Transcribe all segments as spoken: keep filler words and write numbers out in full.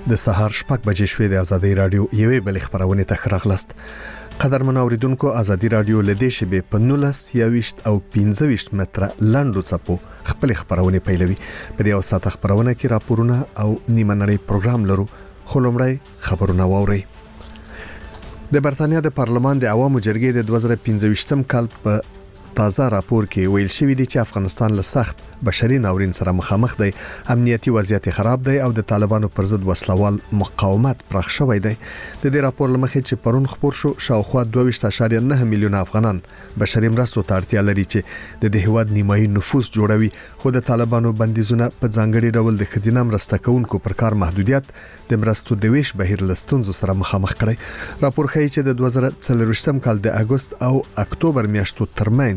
د سهار شپږ بجې شوې د ازادي رادیو یوې بل خبرونه ته خراغلست. قدرمن اوریدونکو ازادي رادیو لدې شبه په نولس یاويشت او پنځه ویشت متره لاندو څپو خپل خبرونه پیلوي. په دې اوساته خبرونه کې راپورونه او نیمه نړۍ پروګرام لرو. خلومړی خبرونه واوري. د برتانیا د پارلمان د عوامو جرګې د دوه زره پنځه ویشتم کال په تازه راپور کې ویل شوی دی چې افغانستان له سخت بشري ناورین سره مخامخ دی، امنیتي وضعیت خراب دی او د طالبانو پر ضد وسلوال مقاومت پراخ شوی دی. د دې راپور لمخې چې پرون خبر شو شاوخوا دوه ویشت اعشاریه نه میلیونه افغانان بشري مرستو ته اړتیا لري چې د دې هیواد نیمایي نفوس جوړوي، خو د طالبانو بندیزونه په ځانګړي ډول د خزینه مرسته کوونکو پر کار محدودیت د مرستو د ویش بهیر لستونزو سره مخامخ کړي. راپور ښیي چې د دوه زره څلور ویشتم کال د اگست او اکتوبر میاشتو ترمنځ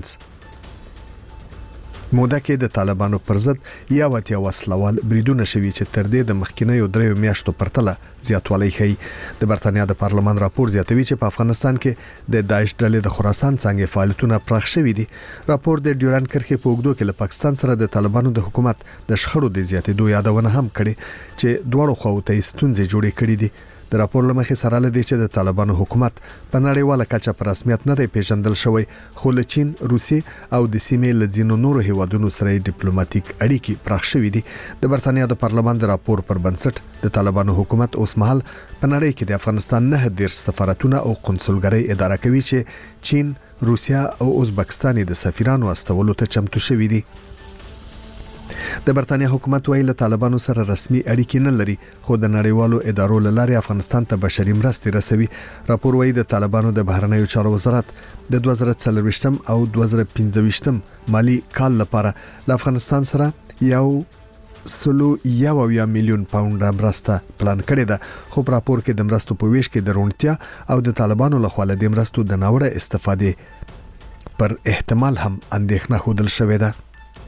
موده کې د طالبانو پر ضد یا وتیا وسلوال بریدونه شوي چې تر دې د مخکینیو دریو میاشتو پرتله زیاتوالی ښیي. د برتانیا د پارلمان راپور زیاتوي چې په افغانستان کې د داعش ډلې د خراسان څنګه فعالیتونه پراخ شوي دي. راپور د ډیورند کرښې په اوږدو کې له پاکستان سره د طالبانو د حکومت د شخړو د زیاتېدو یادونه هم کړي چې دواړو خواو ته ستونزې جوړې کړې دي. د راپور لمخې سره لدی چې د طالبانو حکومت په نړیواله کچه پر رسمیت نه دی پیژندل شوی، خو له چین، روسیې او د سیمې له ځینو نورو هیوادونو سره ډیپلوماټیک اړیکې پراخ شوې دي. د برتانیا د پارلمان د راپور پر بنسټ د طالبانو حکومت اوس مهال په نړۍ کې د افغانستان نه ډیر سفارتونه او قنصلګرۍ اداره کوي چې چین، روسیا او ازبکستان د سفیرانو استولو ته چمتو شوي دي. د برتانیا حکومت ویل طالبانو سره رسمي اړیکې نه لري، خو د نړیوالو ادارو لارې افغانستان ته بشري مرستې رسوي. راپور وایي د طالبانو د بهرنیو چارو وزارت د دوه زره څلور ویشتم او دوه زره پنځه ویشتم مالی کال لپاره له افغانستان سره یو سلو یو اویا میلیون پاونډ مرسته پلان کړی ده، خو په راپور کې د مرستو په ویش کې د رونتیا او د طالبانو لخوا د مرستو د ناوړه استفادې پر احتمال هم اندېښنه ښودل شوې ده.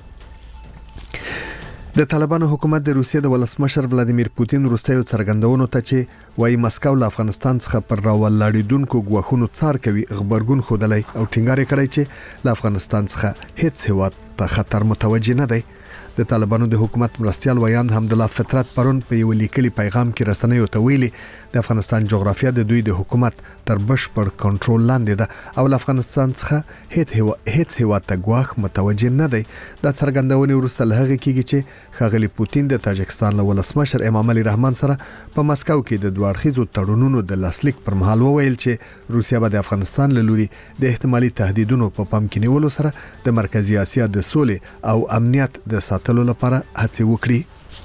د طالبانو حکومت د روسیې د ولسمشر ولادیمیر پوتین روسیې څرګندونو ته چې وايي مسکو له افغانستان څخه پر راولاړېدونکو غواخونو څار کوي خبرګون خودلای او ټینګار کړی چې له افغانستان څخه هیڅ هیواد ته خطر متوجه نه دی. د طالبانو د حکومت مرستيال ویان حمدالله فطرت پرون په یو لیکلي پیغام کې رسنیو ته ویلي د افغانستان جغرافیه د دوی د حکومت تر بشپړ کنټرول لاندې ده او له افغانستان څخه هیڅ هیڅ هیواد ته غواخ متوجه نه دی. دا څرګندونه وروسته له هغه کېږي چې ښاغلي پوتین د تاجکستان له ولسمشر امام علي رحمان سره په مسکو کې د دوه اړخیزو تړونونو د لاسلیک پر مهال وویل چې روسیا به د افغانستان له لوري د احتمالي تهدیدونو په پام کې نیولو سره د مرکزی اسیا د سولې او امنیت د ساتلو لپاره هڅه وکړي.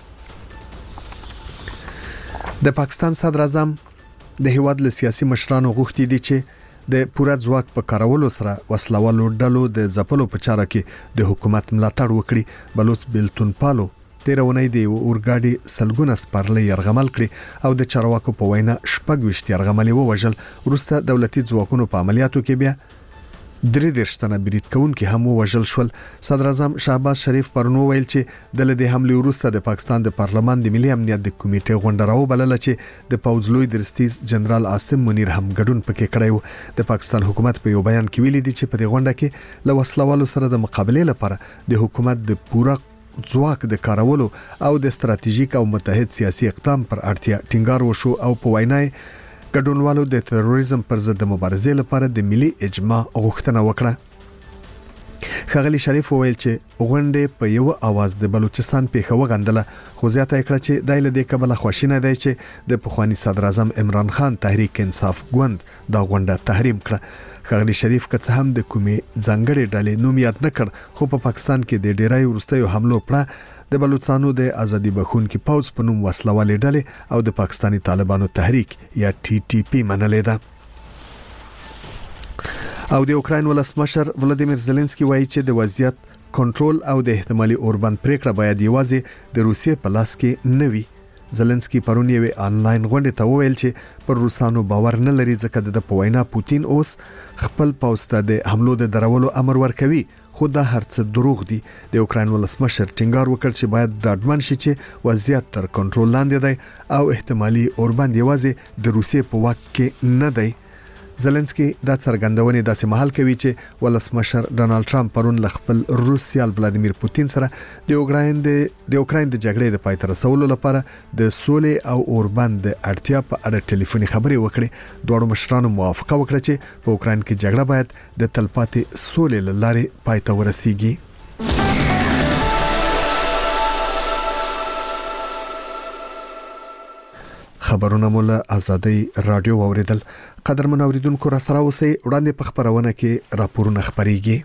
د پاکستان صدر اعظم د هیواد له سیاسي مشرانو غوښتي دي چې د پوره ځواک په کارولو سره وسلوالو ډلو د ځپلو په چاره کې د حکومت ملاتړ وکړي. بلوچ بلتون پالو تیرونی دی اورګاډي سلګونه سپارلې يرغمل کړي او د چارواکو په وینا شپږ وشت يرغملې ووجل. وروسته دولتي ځواکونو په عملیاتو کې بیا درې درشتنه برید کوونکي هم ووجل شول. صدر اعظم شهباز شریف پرون ویل چې د لدې حمله وروسته د پاکستان د پارلمان د ملي امنیت د کمیټې غونډه راو بلله چې د پوځ لوی درستیز جنرال عاصم منیر هم ګډون پکې کړی و. د پاکستان حکومت په یو بیان کې ویلي دی چې په دې غونډه کې له وسلوالو سره د مقابلې لپاره د حکومت د پوره ځواک د کارولو او د ستراتیژیک او متحد سیاسي اقدام پر اړتیا ټینګار وشو او په وینای ګډونوالو د تروریزم پر ضد د مبارزې لپاره د ملي اجماع غوښتنه وکړه. ښاغلي شریف وویل چې غونډه په یو आवाज د بلوچستان په خو غندله، خو زیاته کړه چې دایله د کبله خوشینه دی چې د پخوانی صدر اعظم عمران خان تحریک انصاف ګوند دا غونډه تحریم کړه. ښاغلي شریف که څه هم د کومې ځانګړې ډلې نوم یاد نه کړ، خو په پاکستان کې د ډیرای وروستیو حملو پر د بلوچستانو د ازادي بخونکي پوځ په نوم وسلوالې ډلې او د پاکستاني طالبانو تحریک یا ټي ټي پی منلې ده. او د اوکراین ولسمشر ولادیمیر زيلنسکي وایي چې د وضعیت کنټرول او د احتمالي اوربند پریکړه باید یوازې د روسیې په لاس کې نه وي. زيلنسکي پرون یو آنلاین غونډه ته وویل چې پر روسانو باور نه لري ځکه د پوینا پوتین اوس خپل پوځ ته د حملو د درولو امر ورکوي، خو دا هرڅه دروغ دي. د اوکراین ولسمشر ټینګار وکړ چې باید ډاډمن شي چې وضعیت تر کنټرول لاندې دی او احتمالي اوربند یوازې د روسیې په واک کې نه دی. زلنسکي دا څرګندونې داسې مهال کوي چې ولسمشر ډونالد ټرمپ پرون ل خپل روس سیال ولادیمیر پوتین سره د اوکراین د د اوکراین د جګړې د پای ته رسولو لپاره د سولې او اوربند د اړتیا په اړه ټلیفوني خبرې وکړې. دواړو مشرانو موافقه وکړه چې په اوکراین کې جګړه باید د تلپاتې سولې لارې پای ته ورسیږي. خبرونه مول آزادۍ رادیو اوریدل. قدرمن اوریدونکو را سره اوسئ. وړاندې په خبرونه کې راپورونه خبريږي.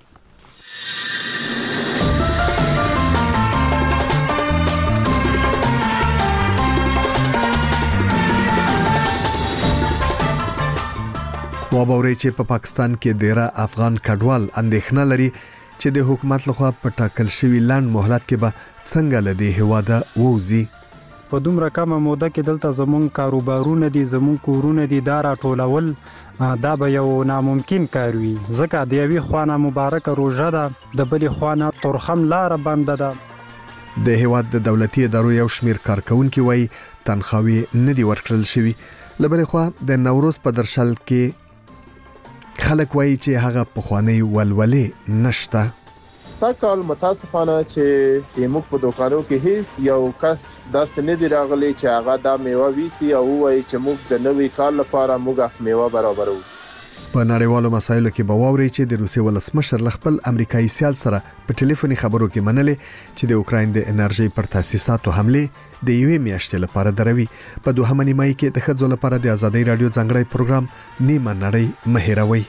وابوري چې په پاکستان کې ډیره افغان کډوال اندېښنه لري چې د حکومت لخوا په ټاکل شوی لاند مهلت کې به څنګه لدی هواده ووزي. په دومره کمه موده کې دلته زمون کاروبارونه دي، زمون کورونه دي، دا راټولول دا به یو ناممکن کار وي، ځکه د یوې خوانه مبارکه روژه ده، د بلې خوانه ترخم لاره بنده ده. د هیواد د دولتي ادارو یو شمیر کارکونکي وایي تنخواهي نه دي ورکړل شوی. لبلې خو د نوروز په درشل کې خلک وایي چې هغه په خواني ولولې نشته. ساکال متاسفانه چې موږ په دوکانو کې هیڅ یو کس داسې نه دی راغلی چې هغه دا میوه ویسي او وایي چې موږ د نوي کال لپاره موږ میوه برابرو. په نړیوالو مسایلو کې به واوري چې د روسي ولسمشر خپل امریکایي سیال سره په ټلیفوني خبرو کې منلې چې د اوکراین د انرژي پر تاسیساتو حمله د یوې میاشتې لپاره دروي. په دوهمه نیمه کې د خځو لپاره د آزادۍ رادیو ځانګړی پروګرام نیمه نړۍ مهیروي.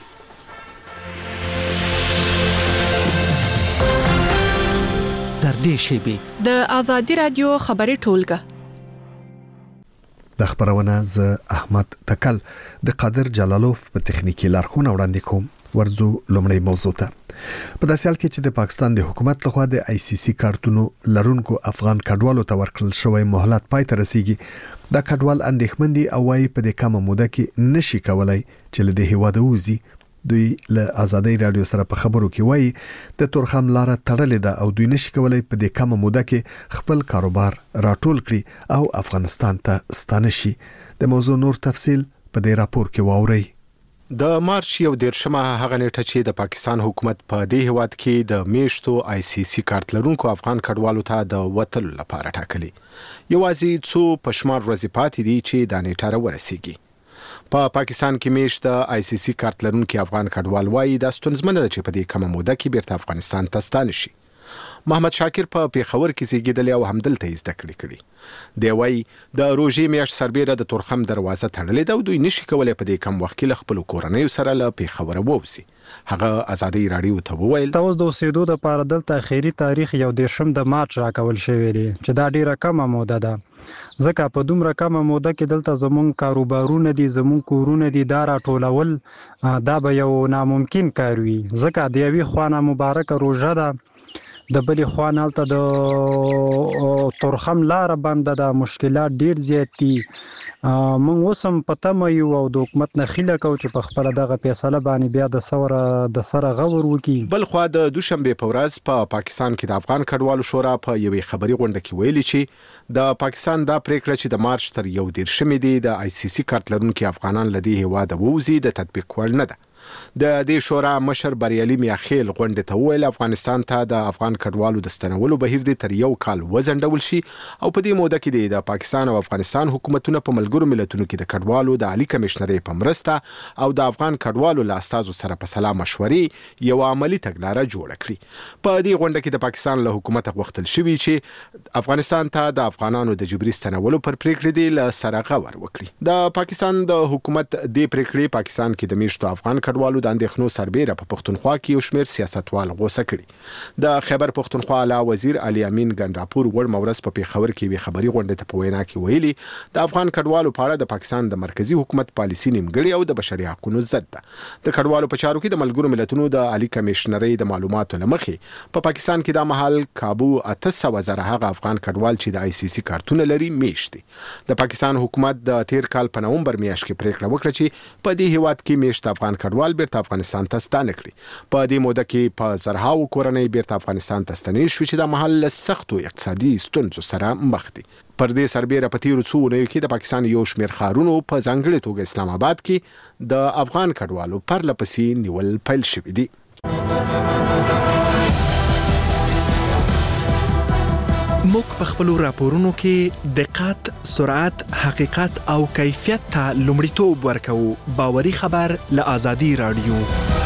د آزادۍ رادیو خبري ټولګه. د خبرونه ز احمد تکل د قادر جلالوف په تخنیکی لارښوونه وړاندې کوم. ورزو لومړی موضوع ته. په داسې حال کې چې د پاکستان د حکومت لخوا د آی سی سی کارتونو لرونکو افغان کډوالو ته ورکړل شوی مهلت پای ته رسیږي. دا کډوال اندېښمن دي او وايي په دې کمه موده کې نشي کولای چې له هیواده وځي. دوی له آزادۍ رادیو سره په خبرو کې وایي د تورخم لاره تړلې ده او دوی نشي کولای په دې کمه موده کې خپل کاروبار راټول کړي او افغانستان ته ستانه شي. د موضوع نور تفصیل په دې راپور کې واورئ. د مارچ یو دیرشمه هغه نیټه چې د پاکستان حکومت په دې هواد کې د میشتو آی سی سی کارت لرونکو افغان کډوالو ته د وتلو لپاره ټاکلي. یوازې څو پښمار ورځې پاتې دي چې د نیټه ورسیږي. په پا پاکستان کې میشت د آی سی سی کارت لرونکو افغان کډوال وایي د ستونزمنه ده چې په دې کمه موده کې بیرته افغانستان ته ستانه شي. محمد شاکر په پیښور کې زیږیدلی او همدلته زده کړې کړې. دی وایي د روژې میاشت سربیره د تورخم دروازه تړلې ده او دوی نشي کولای په دې کم وخت کې له خپلو کورنیو سره له پیښوره ووځي. هغه آزادۍ رادیو ته وویل تاسو د اوسېدو لپاره دلته اخیری تاریخ یو دیرشم د مارچ راکول شوی دی چې دا ډیره کمه موده ده، ځکه په دومره کمه موده کې دلته زمون کاروبارونه دي، زمون کورونه دي، دا راټولول دا به یو ناممکن کار وي، ځکه د یوې خوانه مبارکه روژه ده، د بلې خوانه هلته د تورخم لاره بنده ده، مشکلات ډیر زیات دي. موږ اوس هم په تمه یو او د حکومت نه هیله کوو چې په خپله دغه فیصله باندې بیا د سوره د سره غور وکړي. بل خوا د دوشنبې په ورځ په پاکستان کې د افغان کډوالو شورا په یوې خبري غونډه کې ویلي چې د پاکستان دا پریکړه چې د مارچ تر یو دیرشمې دی د آی سی سی کارت لرونکو افغانان لدی هواده ووزي د تطبیق وړ نه ده. د دې شورا مشر بریالي میاخیل غونډه ته ویل افغانستان ته د افغان کډوالو د ستنولو بهیر دی تر یو کال وزنډول شي او په دې موده کې د پاکستان او افغانستان حکومتونه په ملګرو ملتونو کې د کډوالو د عالی کمشنري په مرسته او د افغان کډوالو له استازو سره په سلا مشورې یو عملی تګلارې جوړ کړي. په دې غونډه کې د پاکستان له حکومت غوښتل شوی چې افغانستان ته د افغانانو د جبري ستنولو پر پریکړې دی له سره غور وکړي. د پاکستان د حکومت د پریکړې پاکستان کې د میشتو افغان کډوالو د اندېښنو سربیره په پښتونخوا کې یو شمېر سیاستوال غوسه کړي. د خیبر پښتونخوا اعلی وزیر علي امین ګنداپور ور مورس په پیښور کې وی خبري غونډه ته په وینا کې ویلي د افغان کډوالو په اړه د پاکستان د مرکزی حکومت پالیسي نیمګړې او د بشري حقوقو ضد ده. د کډوالو په چارو کې د ملګرو ملتونو د عالی کمشنري د معلوماتو لمخې په پاکستان کې د محل کابو اته سوه زره هغه افغان کډوال چې د آی سی سی کارتونه لري میشتي. د پاکستان حکومت د تیر کال په نومبر میاشت کې پریکړه وکړه چې په دې هیواد کې میشت افغان کډوال کډوال بیرته افغانستان ته ستانه کړي. په دې موده کې په زرهاو کورنۍ بیرته افغانستان ته ستنې شوې چې د محل له سختو اقتصادي ستونزو سره مخ دي. پر دې سربېره په تیرو څو اونیو کې د پاکستان یو شمېر ښارونو په ځانګړې توګه اسلام آباد کې د افغان کډوالو پرله پسې نیول پیل شوي دي. موږ په خپلو راپورونو کې دقت، سرعت، حقیقت او کیفیت ته لومړیتوب ورکوو. باوري خبر له آزادي رادیو.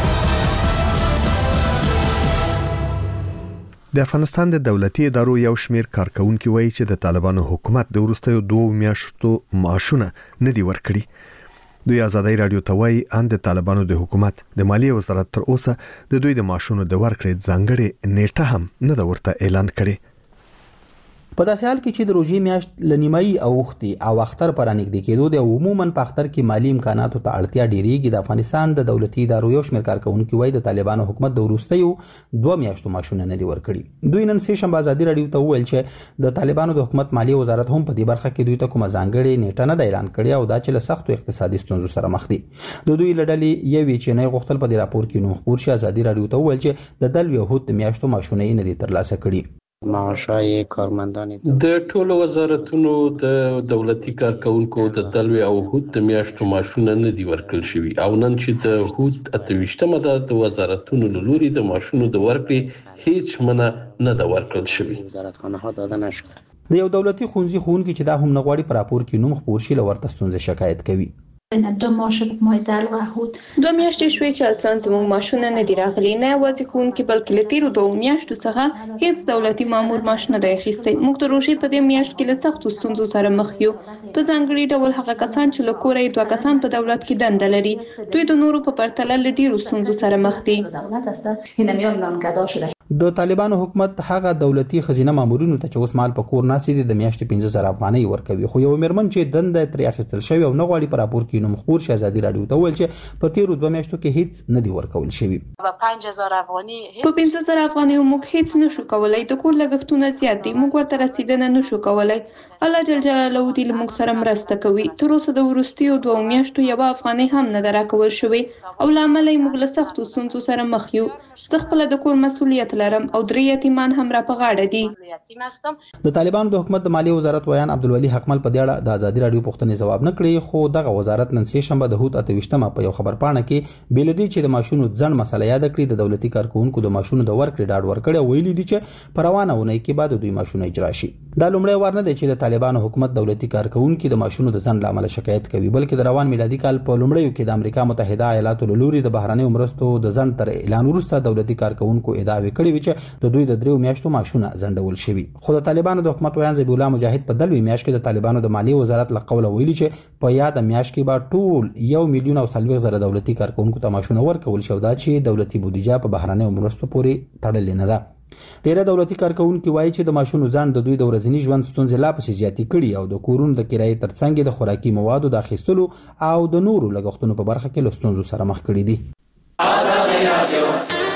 د افغانستان د دولتي ادارو یو شمېر کارکونکي وایي چې د طالبانو حکومت د وروستیو دوه میاشتو معاشونه نه دي ورکړي. دوی آزادي رادیو ته وایي ان د طالبانو د حکومت د مالیې وزارت تر اوسه د دوی د معاشونو د ورکړې ځانګړې نیټه هم نه ده ورته اعلان کړې. په داسې حال کې چې د روژې میاشت لنیمایي اوختي او اختر پر نږدې کېدو د عموما په اختر کې مالی امکاناتو ته اړتیا ډیریږي. د افغانستان د دولتي ادارو یو شمېر کارکونکي وایي د طالبانو حکومت د وروستیو دوه میاشتو معاشونه نه دي ورکړي. دوی نن سه شنبه آزادي رادیو ته وویل چې د طالبانو د حکومت مالی وزارت هم په دې برخه کې دوی ته کومه ځانګړې نیټه نه ده اعلان کړې او دا چې له سختو اقتصادي ستونزو سره مخ دي. د دوی لړلې یوې چې نه غوښتل په دې راپور کې نو خبر شي. آزادي رادیو ته وویل چې د دل یهود د میاشتو معاشونه نه دي ترلاسه کړي. معاشای کارمندان د ټولو وزارتونو د دولتي کارکونکو د دلوي او هوت د میاشتو معاشونه نه دي ورکړل شوي او نن چې د هوت اتويشتمه د وزارتونو لوري د معاشونو د ورکړې هیڅ منه نه ده ورکړل شوي. وزارتخانه ها داده نشده. د یو دولتي خونځي خونکي چې دا هم نه غواړي په راپور کې نوم خپور شي لورته ستونزې شکایت کوي. نه دو ماه شد ماه دل و هود دوه میاشتې شوې چې اصلا زموږ معاشونه نه دي راغلي. نه یوازې ښوونکي بلکې له تېرو دوو میاشتو څخه هیڅ دولتي مامور معاش نه دی اخیستی. موږ د روژې په دې میاشت کې له سختو ستونزو سره مخ یو. په ځانګړي ډول هغه کسان چې له کوره یې دوه کسان په دولت کې دنده لري دوی د نورو په پرتله له ډېرو ستونزو سره مخ دي. د طالبانو حکومت هغه دولتي خزینه مامورینو ته چې اوس مال په کور ناسي دي د میاشتې پنځه زره افغانۍ ورکوي. خو یو میرمن چې دنده ترې اخیستل شوی او نه غواړي په راپور کې نوم خپور شي آزادي رادیو ته وویل چې په تیرو دوه میاشتو کې هیڅ نه دي ورکول شوي. په پنځه زره افغانۍ موږ هیڅ نشو کولای. د کور لګښتونه زیات دي. موږ ورته رسیدنه نشو کولای. الله جل جلاله دې له موږ سره مرسته کوي. تر اوسه د وروستیو دوه میاشتو یو افغانۍ هم نه ده راکول شوې او له امله موږ له سختو ستونزو سره مخ یو. زه خپل د کور مسؤلیت لرم او درې یتیمان هم را په غاړه دي. د طالبانو د حکومت د مالیې وزارت ویان عبدالولي حقمل په دې اړه د آزادي رادیو پوښتنې ځواب نه کړی. خو دغه وزارت نن سه شنبه د هوت اتويشتمه په یو خبرپاڼه کې بلدي چې د ماشونو ځن مسله یاد کړې د دولتي کارکونکو د ماشونو د ورکړې ډاډ ورکړی او ویلي دي چې په روانه ونې کې بعد دوی ماشونه اجرا شي. دا لومړی وار نه دی چې د طالبانو حکومت دولتي کارکونکو د ماشونو د ځن لامل شکایت کوي بلکې د روان میلادي کال په لومړیو کې د امریکا متحده ایالاتو له لوري د بهرنیو مرستو د ځن تر اعلان وروسته دولتي کارکونکو ادعا وکړې و چې د دوی د دریو میاشتو معاشونه ځنډول شوي. خو د طالبانو د حکومت ویان ذبیح الله مجاهد په دلوي میاشت کې د طالبانو د مالیې وزارت له قوله ویلي چې په یاد میاشت کې به ټول یو میلیون او څلوېښت زره دولتي کارکونکو ته معاشونه ورکول شي او دا چې دولتي بودیجه په بهرنیو مرستو پورې تړلې نه ده. ډیره دولتي کارکونکو وایي چې د معاشونو ځنډ د دوی د ورځني ژوند ستونزې لا پسې زیاتې کړي او د کورونو د کرایې ترڅنګ د خوراکي موادو د اخیستلو او د نورو لګښتونو په برخه کې له ستونزو سره مخ کړي دي. آزادي رادیو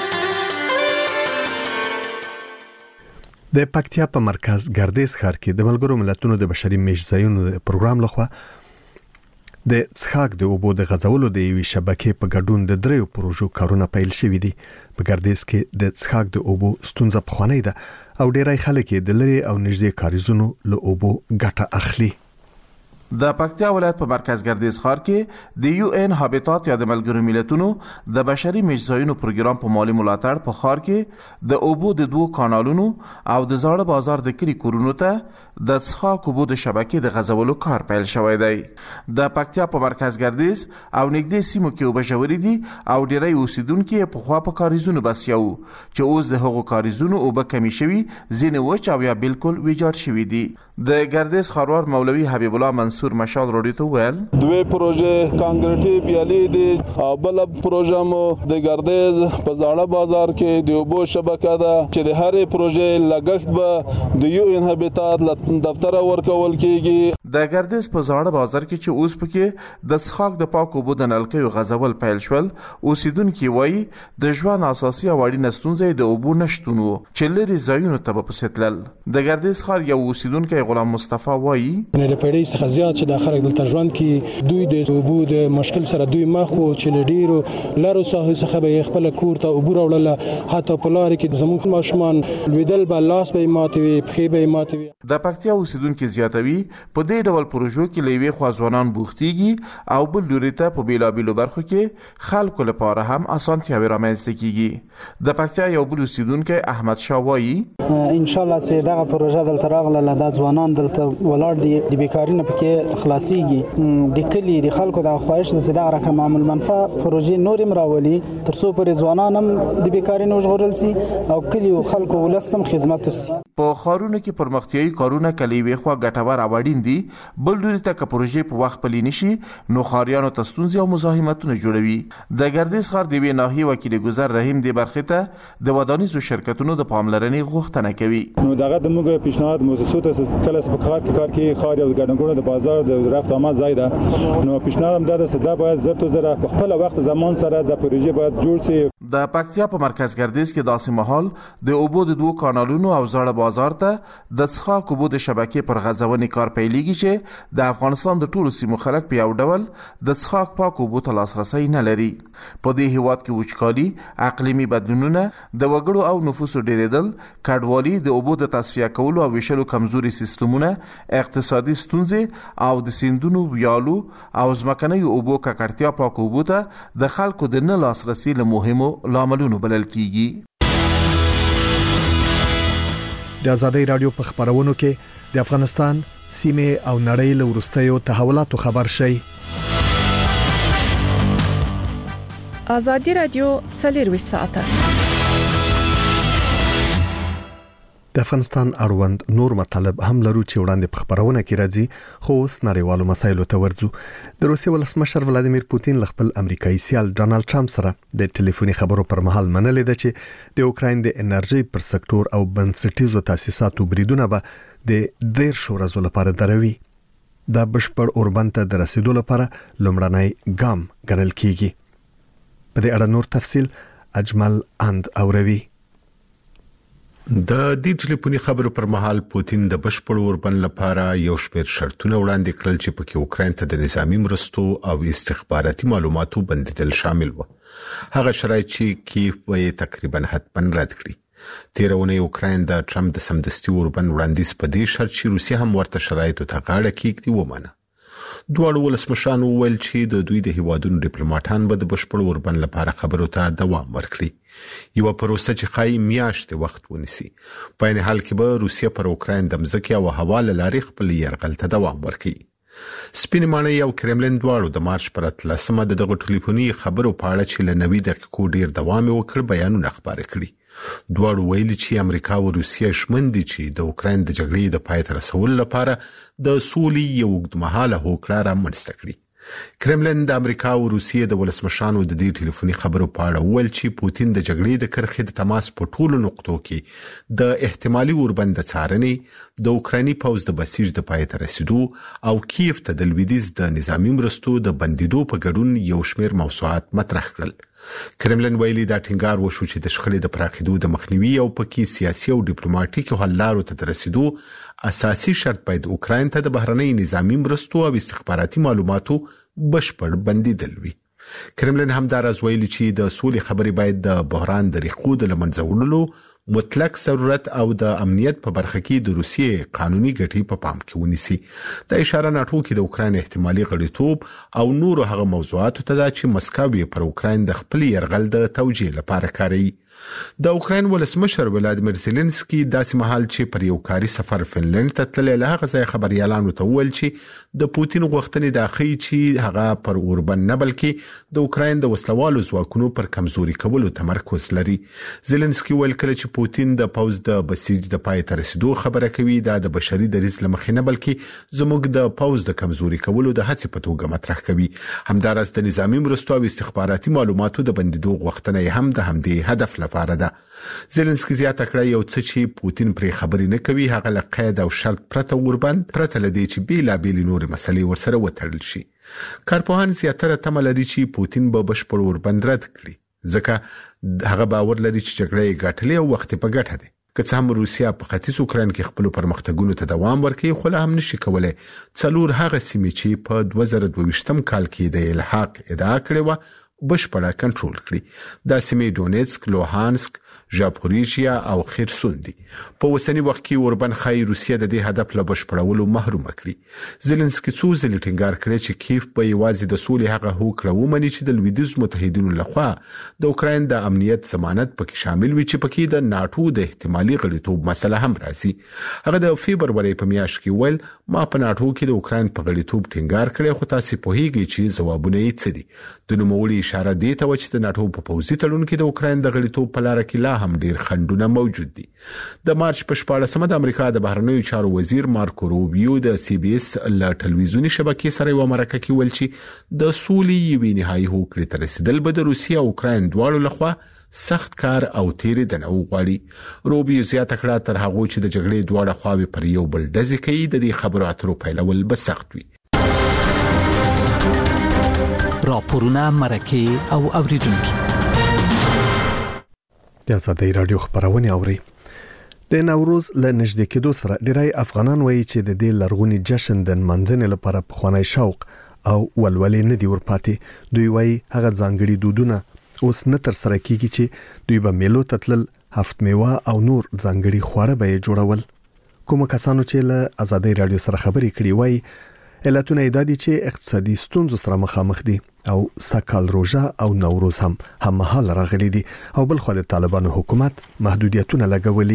د پکتیا په مرکز ګردیز ښار کې د ملګرو ملتونو د بشري میشځایونو پروګرام لخوا د څښاک د اوبو د غځولو د یوې شبکې په ګډون د دریو پروژو کارونه پیل شوي دي. په ګردیز کې د څښاک د اوبو ستونزه پخوانۍ ده او ډیری خلک د لري او نږدې کاریزونو له اوبو ګټه اخلي. د پکتیا ولایت په مرکز ګردیز ښار کې د یو ان هابیټات یا د ملګرو ملتونو د بشري میشځایونو پروګرام په مالی ملاتړ په ښار کې د اوبو د دوو کانالونو او د زاړه بازار د کلي کورونو ته د څښاک اوبو د شبکې د غځولو کار پیل شوی دی. د پکتیا په مرکز ګردیز او نږدې سیمو کې اوبه ژورې دي او ډیری اوسیدونکي یې پخوا په کاریزونو بسیا وو چې اوس د هغو کاریزونو اوبه کمې شوي، ځینې وچ او یا بالکل ویجاړ شوي دي. د ګردیز ښاروال مولوي حبیب الله منصور مشال روډي ته ویل دوی پروژې کانکریټي بیالي دي او بل پروژه مو د ګردیز په زاړه بازار کې د اوبو شبکه ده چې د هرې پروژې لګښت به د یو ان هابیټات دفتر ورکول کیږي. د ګردیز په زاړه بازار کې چې اوس پکې د څښاک د پاکو اوبو د نلکیو غځول پیل شول، اوسیدونکي وایي د ژوند اساسي او اړینه ستونزه د اوبو نشتون و چې لري ځایونو ته په ستلل. د ګردیز ښار یو اوسیدونکی غلام مصطفی وایي د پیړۍ څخه زیات چې د خلک دلته ژوند کې دوی د اوبو د مشکل سره دوی مخ او چې ډیرو لارو ساحو څخه به خپل کور ته اوبو راوړل، حتی په لار کې زموږ ماشومان لویدل به لاس به ماتوي، پښې به ماتوي. د پکتیا اوسیدونکي زیاتوي په دې ډول پروژو کې لوي خوازوانان بوختيږي او بل لوري ته په بیلابیلو برخو کې خلکو لپاره هم اسانتیاوي رامنځته کیږي. د پکتیا یو بل اوسیدونکي احمد شاه وایي ان شاء الله چې دغه پروژه دلته راغله د ځوانان دلته ولاړ دي د بیکاری نه پکې خلاصيږي، د کلی د خلکو د خواهش د دغه رقم عمل منفعه پروژې نورم راولي ترڅو پر ځوانان هم د بیکاری نه وژغورل سي او کلی خلکو ولستم خدمت وسي. په خارونو کې پرمختیايي کارونه کلی ویخوا ګټور اواډین دي، بل ډول ته که پروژې په وخت پلی نشي نو خاریانو ته ستونزې او مزاحمتونه جوړوي. د ګردیز ښار د وی ناحیه وکیل گذر رحیم دی برخه ته د ودانیزو شرکتونو د پاملرنې غوښتنه کوي. نو دغه د موږ پیشنهاد موسسو ته کله په کار کې کار کې خاري او ګډنګونو د بازار د رفت آمد ځای ده، نو پیشنهاد هم ده چې دا باید زر تو زر په خپل وخت زمان سره د پروژې باید جوړ شي. د پکتیا په مرکز ګردیز کې داسې مهال د اوبو د دوه کانالونو او زړه بازار ته د څښاک اوبو د شبکې پر غځونې کار پیلېږي چې د افغانستان د ټولو سیمو خلک په یو ډول د څښاک پاک اوبو ته لاسرسی نه لري. په دې هیواد کې وچکالي، اقلیمي بدلونونه، د وګړو او نفوسو ډېرېدل، کډوالي، د اوبو د تصفیه کولو او ویشلو کمزوري سیستمونه، اقتصادي ستونزې او د سیندونو ویالو او ځمکنیو اوبو ککړتیا پاک اوبو ته د خلکو د نه لاسرسي له مهمو لاملونو بلل کیږي. د آزادۍ رادیو په خبرونو کې د افغانستان سیمه او نړۍ له وروستیو تحولاتو خبر شي. آزادۍ رادیو څلور ساعته د افغانستان اړوند نور مطالب هم لرو چې وړاندې په خبرونه کې راځي، خو اوس نړیوالو مسایلو ته ورځو. د روسیې ولسمشر ولادیمیر پوتین له خپل امریکایي سیال ډانلډ ټرمپ سره د ټلیفوني خبرو پر مهال منلې ده چې د اوکراین د انرژي پر سکتور او بنسټیزو تاسیساتو بریدونه به د ډیر شو ورځو لپاره دروي. د بشپړ اوربند ته د رسیدو لپاره لومړنی ګام ګڼل کیږي. په دې اړه نور تفصيل اجمل اند اوروي. د دې ټلیفوني خبرو پر مهال پوتین د بشپړ اوربند لپاره یو شمېر شرطونه وړاندې کړل چې پکې اوکراین ته د نظامی مرستو او استخباراتي معلوماتو بندیدل شامل و. هغه شرایط چې کیف یې تقریبا حتما رد کړی. تیرونه اوکراین د ټرمپ د سمدستي اوربند وړاندیز په دې شرط چې روسیه هم ورته شرایطو ته غاړه کېږدي ومنه. دواړو ولسمشرانو وویل چې د دوی د هیوادونو ډیپلوماټان به د بشپړ اوربند لپاره خبرو ته دوام ورکړي. یو پروسه چې خای میاشتې وخت ونیسي. په عین حال کې به روسیه پر اوکراین د مځکې او هوا له لارې خپل یرغل ته دوام ورکړي. سپین ماڼۍ او کرملین دواړو د مارچ پر اتلسمه د دغه ټلیفوني خبرو په اړه چې له نوي دقیقو ډیر دوام وکړ بیانونه خبرې کړي. دواړو ویلي چې امریکا او روسیه ژمن دي چې د اوکراین د جګړې د پای ته رسولو لپاره د سولې یو اوږدمهاله هوکړه رامنځته کړي. کرملین د امریکا او روسیې د ولسمشرانو د دې ټلیفوني خبرو په اړه وویل چې پوتین د جګړې د کرښې د تماس په ټولو نقطو کې د احتمالي اوربند د څارنې، د اوکرایني پوځ د بسیج د پای ته رسیدو او کیف ته د لویدیځ د نظامی مرستو د بندیدو په ګډون یو شمېر موضوعات مطرح کړل. کرملین ویلي دا ټینګار وشو چې د شخړې د پراخېدو د مخنیوي او پکې سیاسي او ډیپلوماټیکو حل لارو ته رسیدو اساسي شرط باید اوکراین ته د بهرنۍ نظامی مرستو او استخباراتي معلوماتو بشپړ بندیدل وي. کرملین هم دا راز ویلي چې د سولې خبرې باید د بحران د ریښو د له منځه وړلو مطلق ضرورت او د امنیت په برخه کې د روسیې قانوني ګټې په پام کې ونیسي. د اشاره ناتو کې د اوکراین احتمالي غړیتوب او نور هغه موضوعاتو ته چې مسکو یې پر اوکراین د خپل يرغل د توجیه لپاره کاروي. د اوکراین ولسمشر ولادیمیر زيلنسکي داسې مهال چې پر یو کاري سفر فنلند ته تللی له هغه ځای خبريالانو ته وویل چې د پوتین غوښتنې د اخی چې هغه پر اوربند نه بلکې د اوکراین د وسلوالو ځواکونو پر کمزوري کولو تمرکز لري. زيلنسکي ویل کله چې پوتین د پوز د بسیج د پای ته رسیدو خبره کوي دا د بشري دریځ لمخې نه بلکې زموږ د پوز د کمزوري کولو د هڅې په توګه مطرح کوي. همدارس د نظامی مرستو او استخباراتي معلوماتو د بندیدو غوښتنه هم د همدې هدف لپاره ده. زيلنسکي زیاته کړه یو څه چې پوتین پر خبرې نه کوي هغه له قید او شرط پرته وربند پرته لدی چې بیلا بیل نور مسلې ورسره وتړل شي. کارپوهان زیاتره تمه لري چې پوتین به بشپړ وربند رد کړي ځکه هغه باور لري چې جګړه یې ګټلې او وخت په ګټه ده. که څه هم روسیا په ختیځ اوکران کې خپل پرمختګونو ته دوام ورکوي خو لا هم نشي کولای څلور هغه سیمې چې په دوه زره دوه ویشتم کال کې د الحاق ادعا کړې و بشپړه کنټرول کړي. دا سیمې ډونیټسک، لوهانسک، ژاپوریژیا او خرسون دي. په اوسنی وخت کې اوربن خای روسیا د دې هدف له بشپړولو محروم کړي. زيلنسکي څو ځلې ټینګار کړی چې کیف په یوازې د سولې هغه هوکړه ومني چې د لویدیز متحدینو لخوا د اوکرين د امنیت ضمانت پکې شامل وي چې پکې د ناتو د احتمالي غړیتوب مسله هم راځي. هغه د فبرवरी په میاشت کې ویل ما په ناتو کې د اوکرين په غړیتوب ټینګار کړی خو تاسو په هیګي چې ځوابونه یې څه دي. د نوموړي اشاره دی ته چې د ناتو په پوزي تړون کې د اوکرين د غړیتوب په لار کې لا هم ډیر خندونه موجود دي. د مارچ په شپاړسمه د امریکا د بهرنیو چارو وزیر مارکو روبیو د سی بي اس له ټلویزیوني شبکې سره یو مرکه کې ویل چې د سولې یوې نهایی هوکړې ته رسیدل به د روسیا او اوکرين دواړو لخوا سخت کار او تیرې د نو غواړي. روبیو زیاته کړه تر هغه چې د جګړې دواړه خواوې پر یو بل ډزې کوي د دې خبرو اترو پیلول به سخت وي. راپورونه مرکه او اوریدونکو د آزادۍ رادیو خبرونه اوري. د نوروز له نږدې کېدو سره ډیری افغانان وایي چې د دې لرغونی جشن د منځنۍ لپاره په خوانی شوق او ولولې نه دی ورپاتې. دوی وایي هغه ځانګړي دودونه اوس نه تر سره کیږي چې دوی به میلو تتلل هفت میوه او نور ځانګړي خواړه به جوړول. کوم کسانو چې له آزادۍ رادیو سره خبرې کړي وایي علتونه یې دادي چې اقتصادي ستونزو سره مخامخ دي او سکال روزه او نوروز هم هم مهال راغلي دي او بل خو د طالبانو حکومت محدودیتونه لګولي.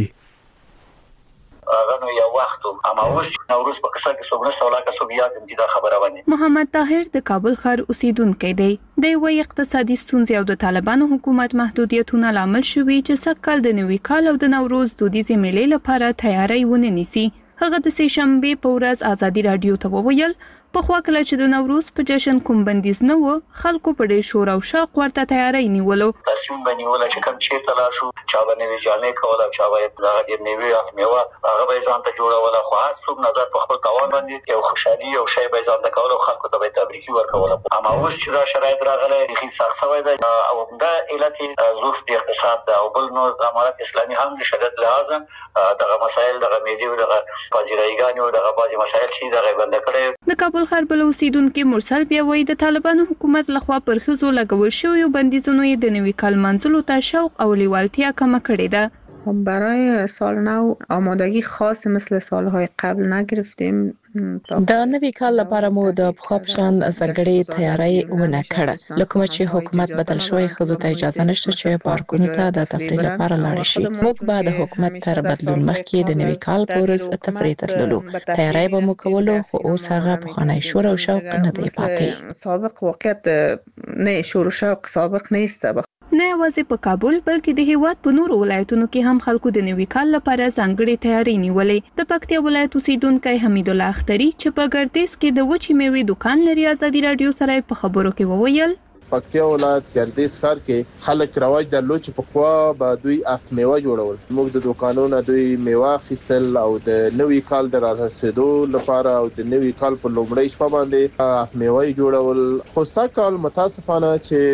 غنو یو وخت اما اوس نوروز په کیسه کې څومره سواله کا سوبیات هم دا خبره باندې. محمد طاهر د کابل ښار اوسیدونکی دی. د وی اقتصادي ستونزې او د طالبانو حکومت محدودیتونه لامل شوي چې سکال د نوي کال او د نوروز دودیزې میلې لپاره تیاری ونه نیسي. هغه د سې شنبه په ورځ آزادي رادیو ته وویل په خوا کله چې د نوروز په جشن کوم بندیز نه و خلکو په ډېر شور او شوق ورته تیاری نیولو. تصمیم باندې ولا چې کوم چې تلا شو چا باندې ځانې کوله چا باندې د دې نیوي اف میوه هغه به ځان ته جوړول خو هر څوک نظر په خپل توان باندې یو خوشحالي او شی به ځان ته کوله خلکو ته به تبریکي ورکول. اما اوس چې دا شرایط راغله هغه سخت شوی دی او دا علت ظروف د اقتصاد او بل نور امارات اسلامي هم د شدت لحاظ دغه مسایل دغه میډي او دغه پازیرایګانو دغه بازي مسایل چې دغه بند کړي. د کابل ښار بل اوسیدونکو مرسل بیا وایي د طالبانو حکومت لخوا پر خزو لګول شوی بندیزونو یې د نوي کال منځلو ته شوق او لیوالتیا کم کړې ده. برای سال نو آمادگی خاص مثل سالهای قبل نگرفتیم. د نوي کال لپاره مو د پخوا په شان ځانګړې تیاری ونه کړه. لکه چې حکومت بدل شوی خزو ته اجازه نشته چې پارکونو ته د تفریح لپاره لاړ شي. موږ به د حکومت تر بدلون مخکې د نوي کال په ورځ تفریح ته تللو. تیاری به مو کولو خو اوس هغه په خوانی شور او شوق نه دی پاتې. سابق واقعیت نه شور او شوق سابق نیست. نه یوازې په کابل بلکې د هیواد په نورو ولایتونو کې هم خلکو د نوي کال لپاره ځانګړې تیاری نیولې. د پکتیا ولایت اوسیدونکی حمید الله اختری چې په ګردیز کې د وچې میوې دکان لري آزادي رادیو سره په خبرو کې وویل پکتیا ولایت ګردیز ښار کې خلک رواج درلود چې په خوا به دوی اف میوه جوړول. موږ د دکانونو دوی میوه خستل او د نوي کال د رارسېدو لپاره او د نوي کال په لومړۍ شپه باندې اف میوه جوړول. خو سکال متاسفانه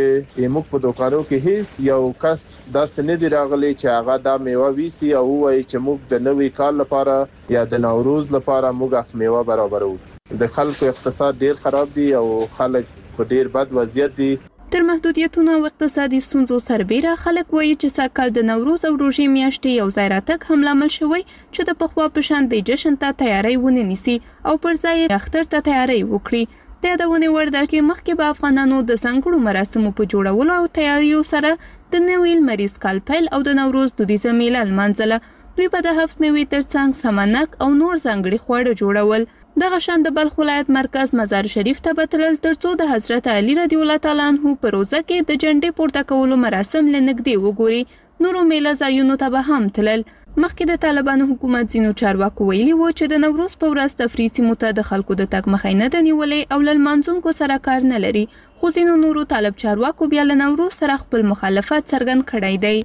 چې موږ په دکانو کې هیڅ یو کس داسې نه دی راغلی چې هغه دا میوه ویسي او وایي چې موږ د نوي کال لپاره یا د نوروز لپاره موږ اف میوه برابرو. د خلکو اقتصاد ډیر خراب دی او خلک په ډیر بد وضعیت دي. تر محدودیتونو او اقتصادي ستونزو سربېره خلک وایي چې سکال د نوروز او روژې میاشتې یو ځای راتګ هم لامل شوی چې د پخوا په شان د جشن ته تیاری ونه نیسي او پر ځای اختر ته تیاری وکړي. د یادونې وړ ده چې مخکې به افغانانو د ځانګړو مراسمو په جوړولو او تیاریو سره د نوي لمریز کال پیل او د نوروز دودیزه میله لمانځله. دوی به د هفت میوې ترڅنګ سمنک او نور ځانګړي خواړه جوړول. دغه شان د بلخ ولایت مرکز مزار شریف ته بتلل ترڅو د حضرت علی رضی الله تعالی عنہ په روزه کې د جنډې پورته کولو مراسم لنګدي وګوري. نورو میله ځایونو ته به هم تلل. مخکې د طالبانو حکومت ځینو چارواکو ویلي وو چې د نوروز په ورځ تفریحي سیمو ته د خلکو د تګ مخه نه ده نیولې او له لمانځونکو سره کار نه لري، خو ځینو نورو طالب چارواکو بیا له نوروز سره خپل مخالفت څرګند کړی دی.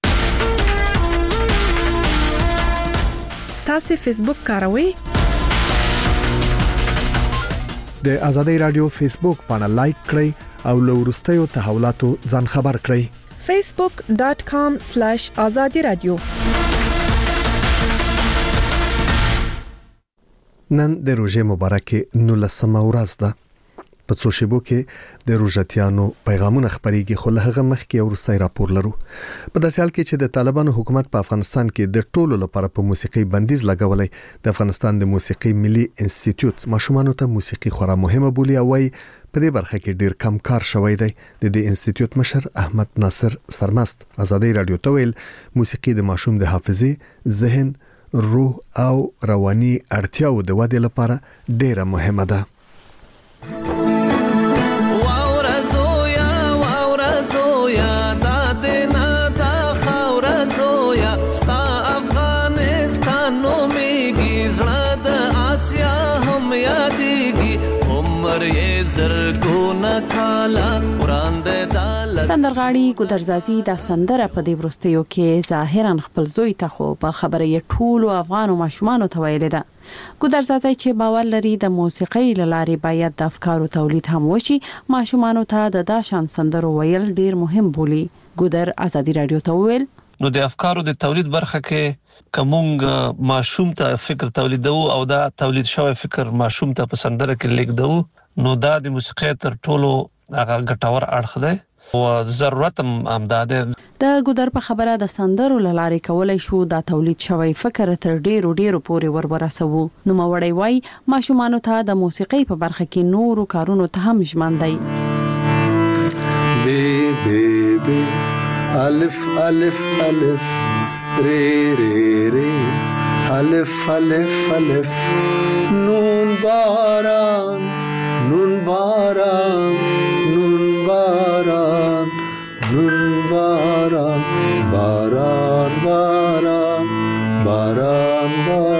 تاسو فیسبوک کاروئ؟ د ازادي رادیو فیسبوک باندې لایک کړئ او له وروستیو تحولاتو ځان خبر کړئ. facebook dot com slash azadi radio. نن د روژې مبارکه نولسمه ورځ ده. په څو شیبو کې د روژتیانو پیغامونه خبريږي، خو له هغه مخکې یو وروستی راپور لرو. په داسې حال کې چې د طالبانو حکومت په افغانستان کې د ټولو لپاره په موسیقي بندیز لګولې، د افغانستان د موسیقي ملي انسټیټیوټ ماشومانو ته موسیقي خورا مهمه بولي او وايي په دې برخه کې ډیر کم کار شوی دی. د دې انسټیټیوټ مشر احمد ناصر سرمست ازادي رادیو ته ویل موسیقي د ماشوم د حافظه، ذهن، روح او رواني اړتیاو د ودې لپاره ډیره مهمه ده. سندرغاړي ګودرزازي د سندره په دې ورستیو کې ظاهرا خپل زوی ته خو په خبره یې ټولو افغان ماشومانو ته ویل ده. ګودرزازي چې باور لري د موسیقۍ لارې باید د افکارو تولید هم وشي، ماشومانو ته د داشان سندرو ویل ډیر مهم بولي. ګودر ازادي رادیو ته ویل نو د افکارو د تولید برخه کې کومنګ ماشوم ته فکر تولیدو او دا تولید شوی فکر ماشوم ته په سندره کې لیکدو، نو دا د موسیقۍ تر ټولو هغه ګټور اړخ دی او ضرورت هم ده. د ګودر په خبره د سندرو لارې کولای شو دا تولید شوی فکر تر ډیرو ډیرو پورې ورورسوو. نو موړی وای ماشومانو ته د موسیقۍ په برخه کې نورو کارونو ته هم ژمن دی. بی بی بی الف الف الف ری ری ری الف الف الف نون باران نون باران نون باران نون باران باران باران باران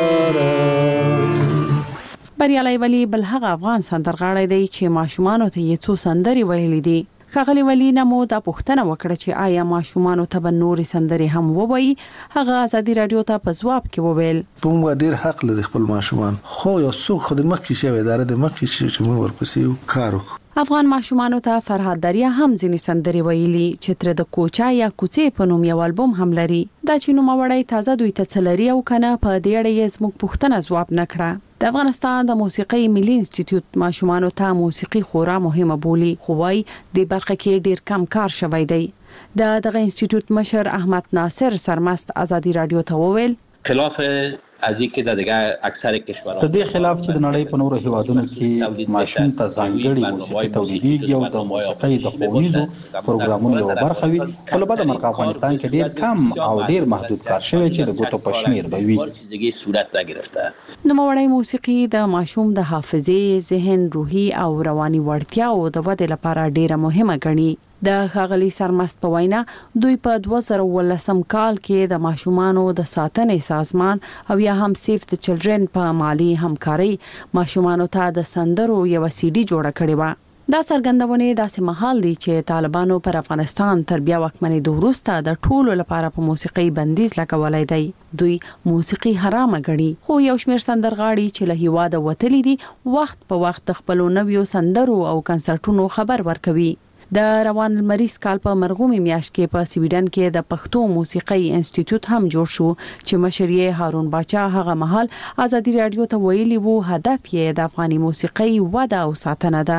باران. بریالي ولی بل هغه افغان سندرغاړی دی چې ماشومانو ته یې څو سندري ویلي دي. خغلی ولی نمو دا پوښتنه وکړه چې آیا ماشومانو ته به نورې سندري هم ووایي. هغه ازادي رادیو ته په ځواب کې وویل موږ ډیر حق لري خپل ماشومان، خو یو څوک خو د مخکې شوی اداره د مخکې چې موږ ورپسې کار وکړو. افغان ماشومانو ته فرهاد دریا هم ځینې سندري ویلي چې تر د کوچا یا کوڅې په نوم یو البوم هم لري. دا چې نوموړی تازه دوی ته څلري او کنه په دې اړه یې زموږ پوښتنه ځواب نه کړه. د افغانستان د موسیقۍ ملي انسټیټیوټ ماشومانو ته موسیقي خورا مهمه بولي، خو وايي د برخه کې ډیر کم کار شوی دی. د دغه انسټیټیوټ مشر احمد ناصر سرمست ازادي رادیو ته وویل خلاف از اینکه د دیگه اکثر کشورها د دې خلاف چې د نړۍ په نورو هیوادونو کې ماشوم ته ځانګړي موسیقي تولیدېږي او د موسیقۍ د ښوونیزو پروګرامونو یوه برخه وي، خو له بده مرغه افغانستان کې ډېر کم او ډېر محدود کار شوی چې د ګوتو په شمېر به وي. صورت نگرفته. نوموړی موسیقي د ماشوم د حافظې، ذهن، روحي او رواني وړتیاو د ودې لپاره ډېره مهمه ګڼي. د ښاغلي سرمست په وینا دوی په دوه زره ولسم کال کې د ماشومانو د ساتنې سازمان او یا هم سیف د چلډرن په مالی همکاري ماشومانو ته د سندرو یو سی ډي جوړه کړې و. دا څرګندونه داسې مهال دی چې طالبانو پر افغانستان تر بیا واکمنۍ وروسته د ټولو لپاره په موسیقي بندیز لګولای دی. دوی موسیقي حرام ګڼي، خو یو شمېر سندرغاړي چې له هیواده وتلي دي وخت په وخت د خپلو نویو سندرو او کنسرټونو خبر ورکوي. د روان المریز کال په مرغومي میاشت کې په سویډن کې د پښتو موسیقۍ انسټیټیوټ هم جوړ شو چې مشر یې هارون باچا هغه مهال ازادي رادیو ته ویلي وو هدف یې د افغاني موسیقۍ وده او ساتنه ده.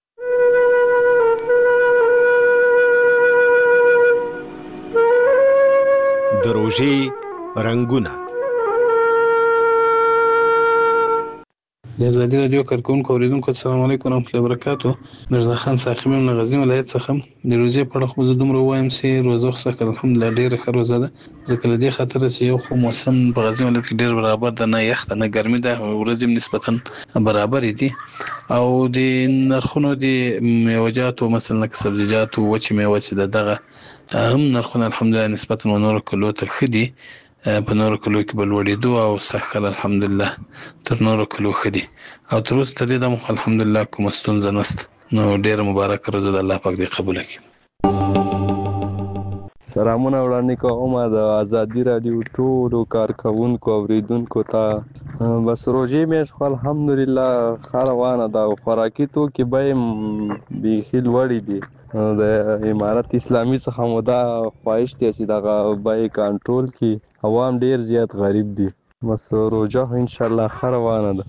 د روژې رنګونه د ازادي رادیو کارکونکو اوریدونکو السلام علیکم ورحمۃ اللہ وبرکاتہ. مرزا خان ساقمی من غزنی ولایت څخه د روزي په اړه خو زه دومره وایم چې روزه خو څخه الحمدلله ډیره ښه روزه ده، ځکه له دې خاطر چې یو خو موسم په غزنی ولایت کې ډیر برابر ده، نه یخ ده نه ګرمي ده، ورځې نسبتا برابر دي او د نرخونو د میوجات او مثلا ک سبزیجات او وچ میوه چې دغه هم نرخونه الحمدلله نسبتا نور کلو ته خدي په نورو کلو کې بلوړېدو او سخل الحمدلله تر نورو کلو خدي او تر اوسه تدې د مخ الحمدلله کوم ستونزه نشته. نو ډېر مبارک روزه د الله پاک دې قبول کړي. سلامونه وړاندې کوم د ازادي رادیو ټولو کارکونکو اوریدونکو ته. بس روزي مې خو الحمدلله خروانه دا خوراکي توکي به بیخي لوړې دي. د امارت اسلامي څخه مو دا خواهش دی چې دغه به کنټرول کړي، عوام ډیر زیات غریب دي. بس روزه ان شاء الله خروانه ده.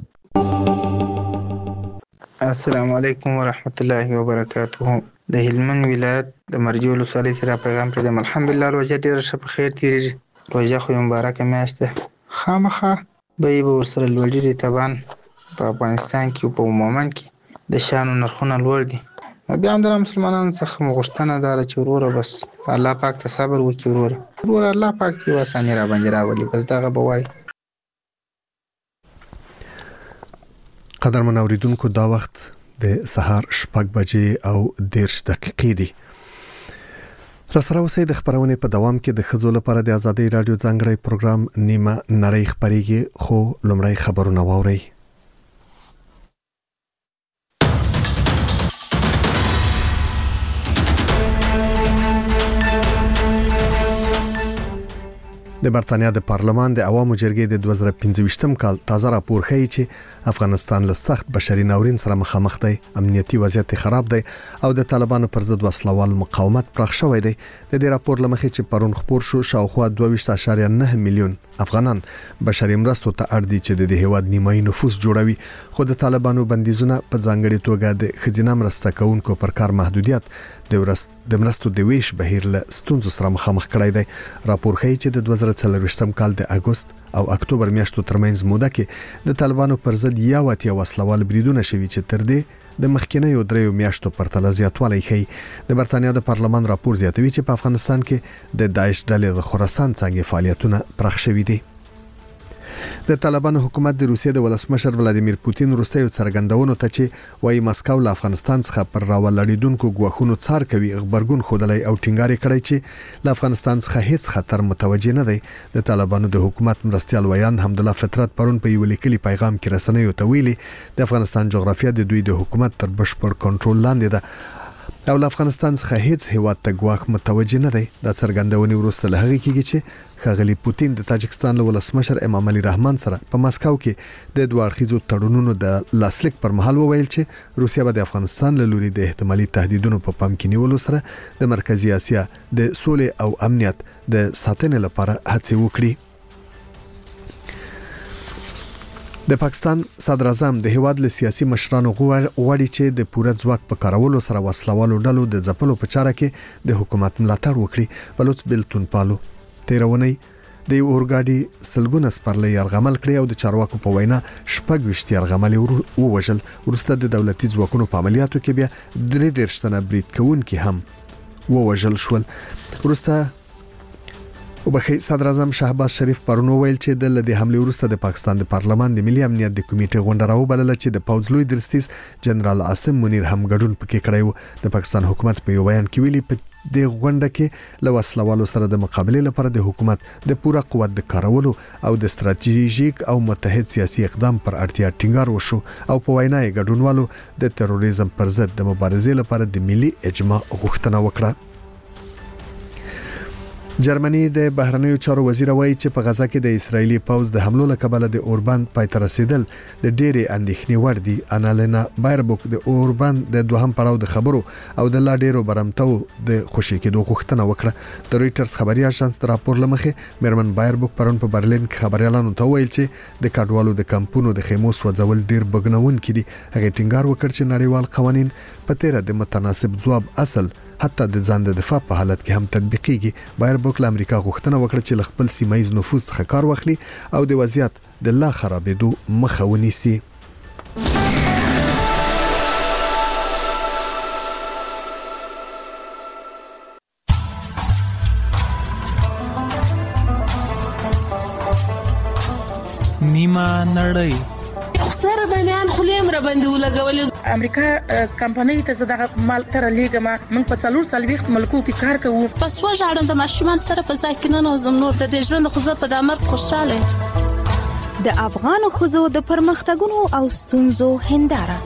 السلام علیکم ورحمت الله وبرکاته. د هلمند ولایت د مرجو ولسوالۍ سره پیغام پرېږدم. الحمدلله روزه ډیره ښه په خیر تېرېږي. روزه خو یوه مبارکه میاشت ده، خامخا بیې به ورسره لوړېږي. طبعا په افغانستان کې په عموما کې د شیانو نرخونه لوړ دي. بیا هم د مسلمانانو څخه مو غوښتنه ده چې وروره بس الله پاک ته صبر وکړي، وروره وروره الله پاک ته یو اساني را باندې راولي، بس دغه به وایي. قدرمن اوریدونکو دا وخت د سهار شپږ بجې او دېرش دقیقې دي. را سره اوسئ د خبرونې په دوام کې د ښځو لپاره د ازادۍ رادیو ځانګړی پروګرام نیمه نړۍ خپرېږي، خو لومړی خبرونه واورئ. د برتانیا د پارلمان د عوامو جرګې د دوه زره پنځه ویشتم کال تازه راپور ښیي چې افغانستان له سخت بشري ناورین سره مخامخ دی، امنیتي وضعیت خراب دی او د طالبانو پر ضد وسلوال مقاومت پراخ شوی دی. د دې راپور لمخې چې پرون خبر شو شاوخوا دوه ویشت اعشاریه نه میلیون افغانان بشري مرستو ته اړ دي چې د دې هیواد نیمایي نفوس جوړوي، خو د طالبانو بندیزونه په ځانګړي توګه د ښځینه مرسته کوونکو پر کار محدودیت د ورست د مرستو د ویش بهیر له ستونزو سره مخامخ کړی دی. راپور ښیي چې د دوه زره څلرویشتم کال د اګوست او اکتوبر میاشتو ترمنځ موده کې د طالبانو پر ضد یو اتیا وسلوال بریدونه شوي چې تر دې د مخکینیو دریو میاشتو پرتله زیاتوالی ښیي. د برتانیا د پارلمان راپور زیاتوي چې په افغانستان کې د داعش ډلې د خراسان څنګه فعالیتونه پراخ شوي دي. د طالبانو حکومت د روسیې د ولسمشر ولادیمیر پوتین وروستیو څرګندونو ته چې وایي مسکو له افغانستان څخه پر راولاړېدونکو ګواښونو څار کوي غبرګون ښودلی او ټینګار کړی چې له افغانستان څخه هیڅ خطر متوجه نه دی. د طالبانو د حکومت مرستیال ویان حمدالله فطرت پرون په یو لیکلي پیغام کې رسنیو ته ویلي د افغانستان جغرافیه د دوی د حکومت تر بشپړ کنټرول لاندې ده او له افغانستان څخه هیڅ هیواد ته ګواښ متوجه نه دی. دا څرګندونې وروسته له هغې کېږي چې ښاغلي پوتین د تاجکستان له ولسمشر امام علي رحمان سره په مسکو کې د دوه اړخیزو تړونونو د لاسلیک پر مهال وویل چې روسیه به د افغانستان له لوري د احتمالي تهدیدونو په پام کې نیولو سره د مرکزی اسیا د سولې او امنیت د ساتنې لپاره هڅې وکړي. د پاکستان صدر اعظم د هیواد له سیاسي مشرانو غواړي چې د پوره ځواک په کارولو سره وسلوالو ډلو د ځپلو په چاره کې د حکومت ملاتړ وکړي. بلوچ بیلتون پالو تیرونی د یو اورګاډي سلګونه سپرلۍ یرغمل کړي او د چارواکو په وینا شپږ ویشت یرغمل ووژل. وروسته د دولتي ځواکونو په عملیاتو کې بیا درې دېرش تنه برید کوونکي هم ووژل شول. وروسته وبخي صدر اعظم شهباز شریف پرون ویل چې د لدې حمله وروسته د پاکستان د پارلمان د ملي امنیت د کمیټې غونډه راوبلل چې د پوځ لوی درستیز جنرال عاصم منیر هم ګډون پکې کړی و. د پاکستان حکومت په یو بیان کې ویلي په د غونډه کې له وسلوالو سره د مقابله لپاره د حکومت د پوره قوت د کارولو او د ستراتیژیک او متحد سیاسي اقدام پر اړتیا ټینګار وشو او په وینا یې ګډونوالو د تروریزم پر ضد د مبارزې لپاره د ملي اجماع غوښتنه وکړه. جرمني د بهرنیو چارو وزیر وایي چې په غزا کې د اسرایلی پوځ د حملو له کبله د اوربان پای ته رسیدل د ډېرې اندېښنې وړ دي. انالینا بایربوک د اوربان د دوهم پړاو د خبرو او د لا ډېرو برمتو د خوشي کېدو غوښتنه وکړه. د رويټرز خبري اژانس د راپور لمخې میرمن بایربوک پرون په برلین کې خبريالانو ته ویل چې د کډوالو د کمپونو د خیمو سوځول ډېر بګنونکي دي. هغه ټینګار وکړ چې نړیوال قوانین په تیره د متناسب ځواب اصل حتی د ځان د دفاع په حالت کې هم تطبیقيږي. بایربوک له امریکا غوښتنه وکړه چې له خپل سیمایي نفوذ څخه کار واخلي او د وضعیت د لا خرابېدو مخه ونیسي. نیمه نړۍ سره د میان خلیم را باندې ولګولې امریکا کمپنۍ ته دغه مال تر لیګما موږ په څلور سلويخت ملکو کې کار کوو. پس وژاړم د ماشومان سره په ځای کې نه نوزم نور د دې ژوند خو زه په د امر خوشاله. د افغان خزو د پرمختګونو او ستونزو هنداره.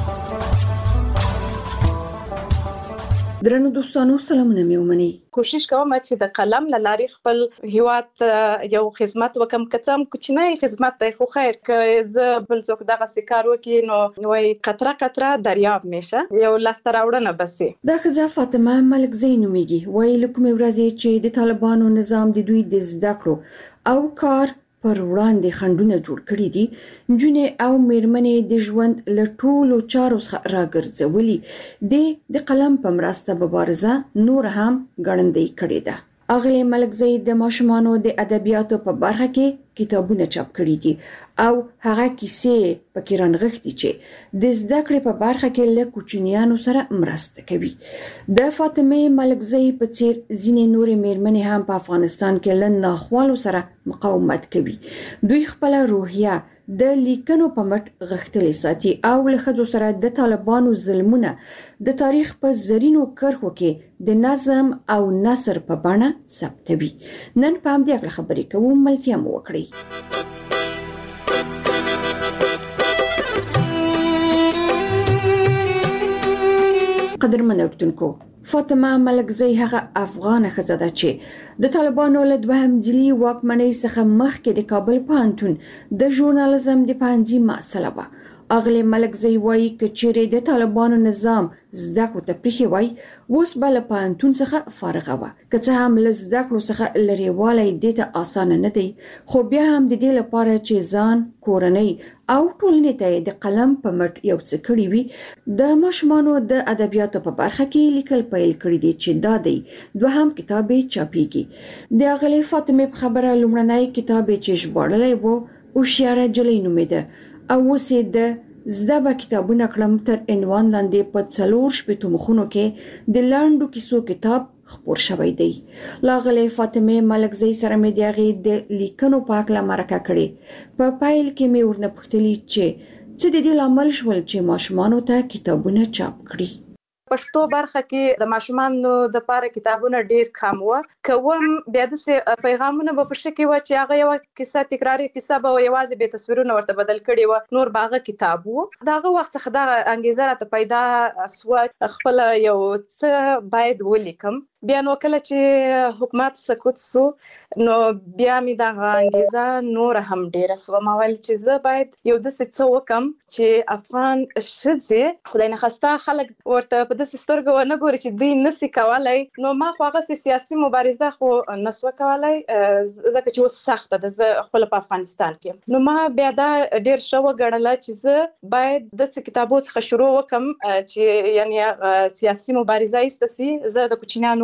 درنو دوستانو سلامونه مې ومني. کوشش کوم چې د قلم لاري خپل هیواد یو خدمت وکم کڅم کوچنی خدمت دی خو خیر که ز بل څوک دغه سکار وکي نو وای قطره قطره دریاب میشه یو لاستراوړنه بسي. دا خزه فاطمه ملک زینو میږي وای لکه مې ورځي چې د طالبانو نظام د دوی د زده کړو او کار پر وړاندې خندونه جوړ کړی دي. نجونې او میرمنې د ژوند له ټولو چارو څخه راګرځولي دي د قلم په مرسته مبارزه نور هم ګړندۍ کړې ده. اغلی ملک زید د ماشومانو د ادبیاتو په برخه کې کتابونه چاپ کړي دي او هغه کیسې پکې رانغښتي چې د زده کړې په برخه کې له کوچنیانو سره مرسته کوي. د فاطمه ملک زید په څیر ځینې نورې میرمنې هم په افغانستان کې له ناخوالو سره مقاومت کوي. دوی خپل روحیه د لیکنو په مټ غښتلې ساتي او له ښځو سره د طالبانو ظلمونه د تاریخ په زرینو کرښو کې د نظم او نثر په بڼه ثبتوي. نن په همدې اړه خبرې کوو، ملتیا مو وکړئ. قدرمن اوریدونکو، فاطمه ملکزی هغه افغانه ښځه ده چې د طالبانو له دوهم ځلي واکمنۍ څخه مخکې د کابل پوهنتون د ژورنالیزم د پوهنځي محصله وه. اغلی ملکزی وایي که چیرې د طالبانو نظام زده کړو ته پریښی وای اوس به له پوهنتون څخه فارغه وه. که څه هم له زده کړو څخه لرېوالی دې ته اسانه نه دی، خو بیا هم د دې لپاره چې ځان، کورنۍ او ټولنې ته د قلم په مټ یو څه کړي وي، د ماشومانو د ادبیاتو په برخه کې لیکل پیل کړي دي چې دا دی دوهم کتاب یې چاپیږي. د اغلی فاطمه په خبره لومړنی کتاب چې ژباړلی و هوښیاره نجلۍ نومېده او اوس یې د زده به کتابونه کړم تر عنوان لاندې په څلور شپېتو مخونو کې د لنډو کیسو کتاب خپور شوی دی. لاغلی فاطمه ملکزی سره مې د هغې د لیکنو په هکله مرکه کړې. په پیل کې مې ورنه پوښتلي چې څه د دې لامل شول چې ماشومانو ته کتابونه چاپ کړي. پښتو برخه کې د ماشومانو د پاره کتابونه ډیر کم و، کوم بیا د پیغامونه په پښه کې و چې هغه یو کیسه تکراری کیسه به یوازې به تصویرونه ورته بدل کړي و، نور باغه کتاب وو. داغه وخت څخه دا انګیزه راته پیدا سو خپل یو څه باید ولیکم. بیا نو کله چې حکومت سکوت سو نو بیا می دا انګیزه نور هم ډیره سو. ما ویل چې زه باید یو د څه وکم چې افغان ښځې خدای نه خواسته خلک ورته په داسې سترګو ونه ګوري چې دوی نسي کولای. نو ما خو هغه سیاسي مبارزه خو نسو کولای ځکه چې اوس سخته ده، زه خپل په افغانستان کې. نو ما بیا دا ډیر شو وګڼله چې زه باید د کتابو څخه شروع وکم چې یعنی سیاسي مبارزه ایستسي. زه د کوچنیانو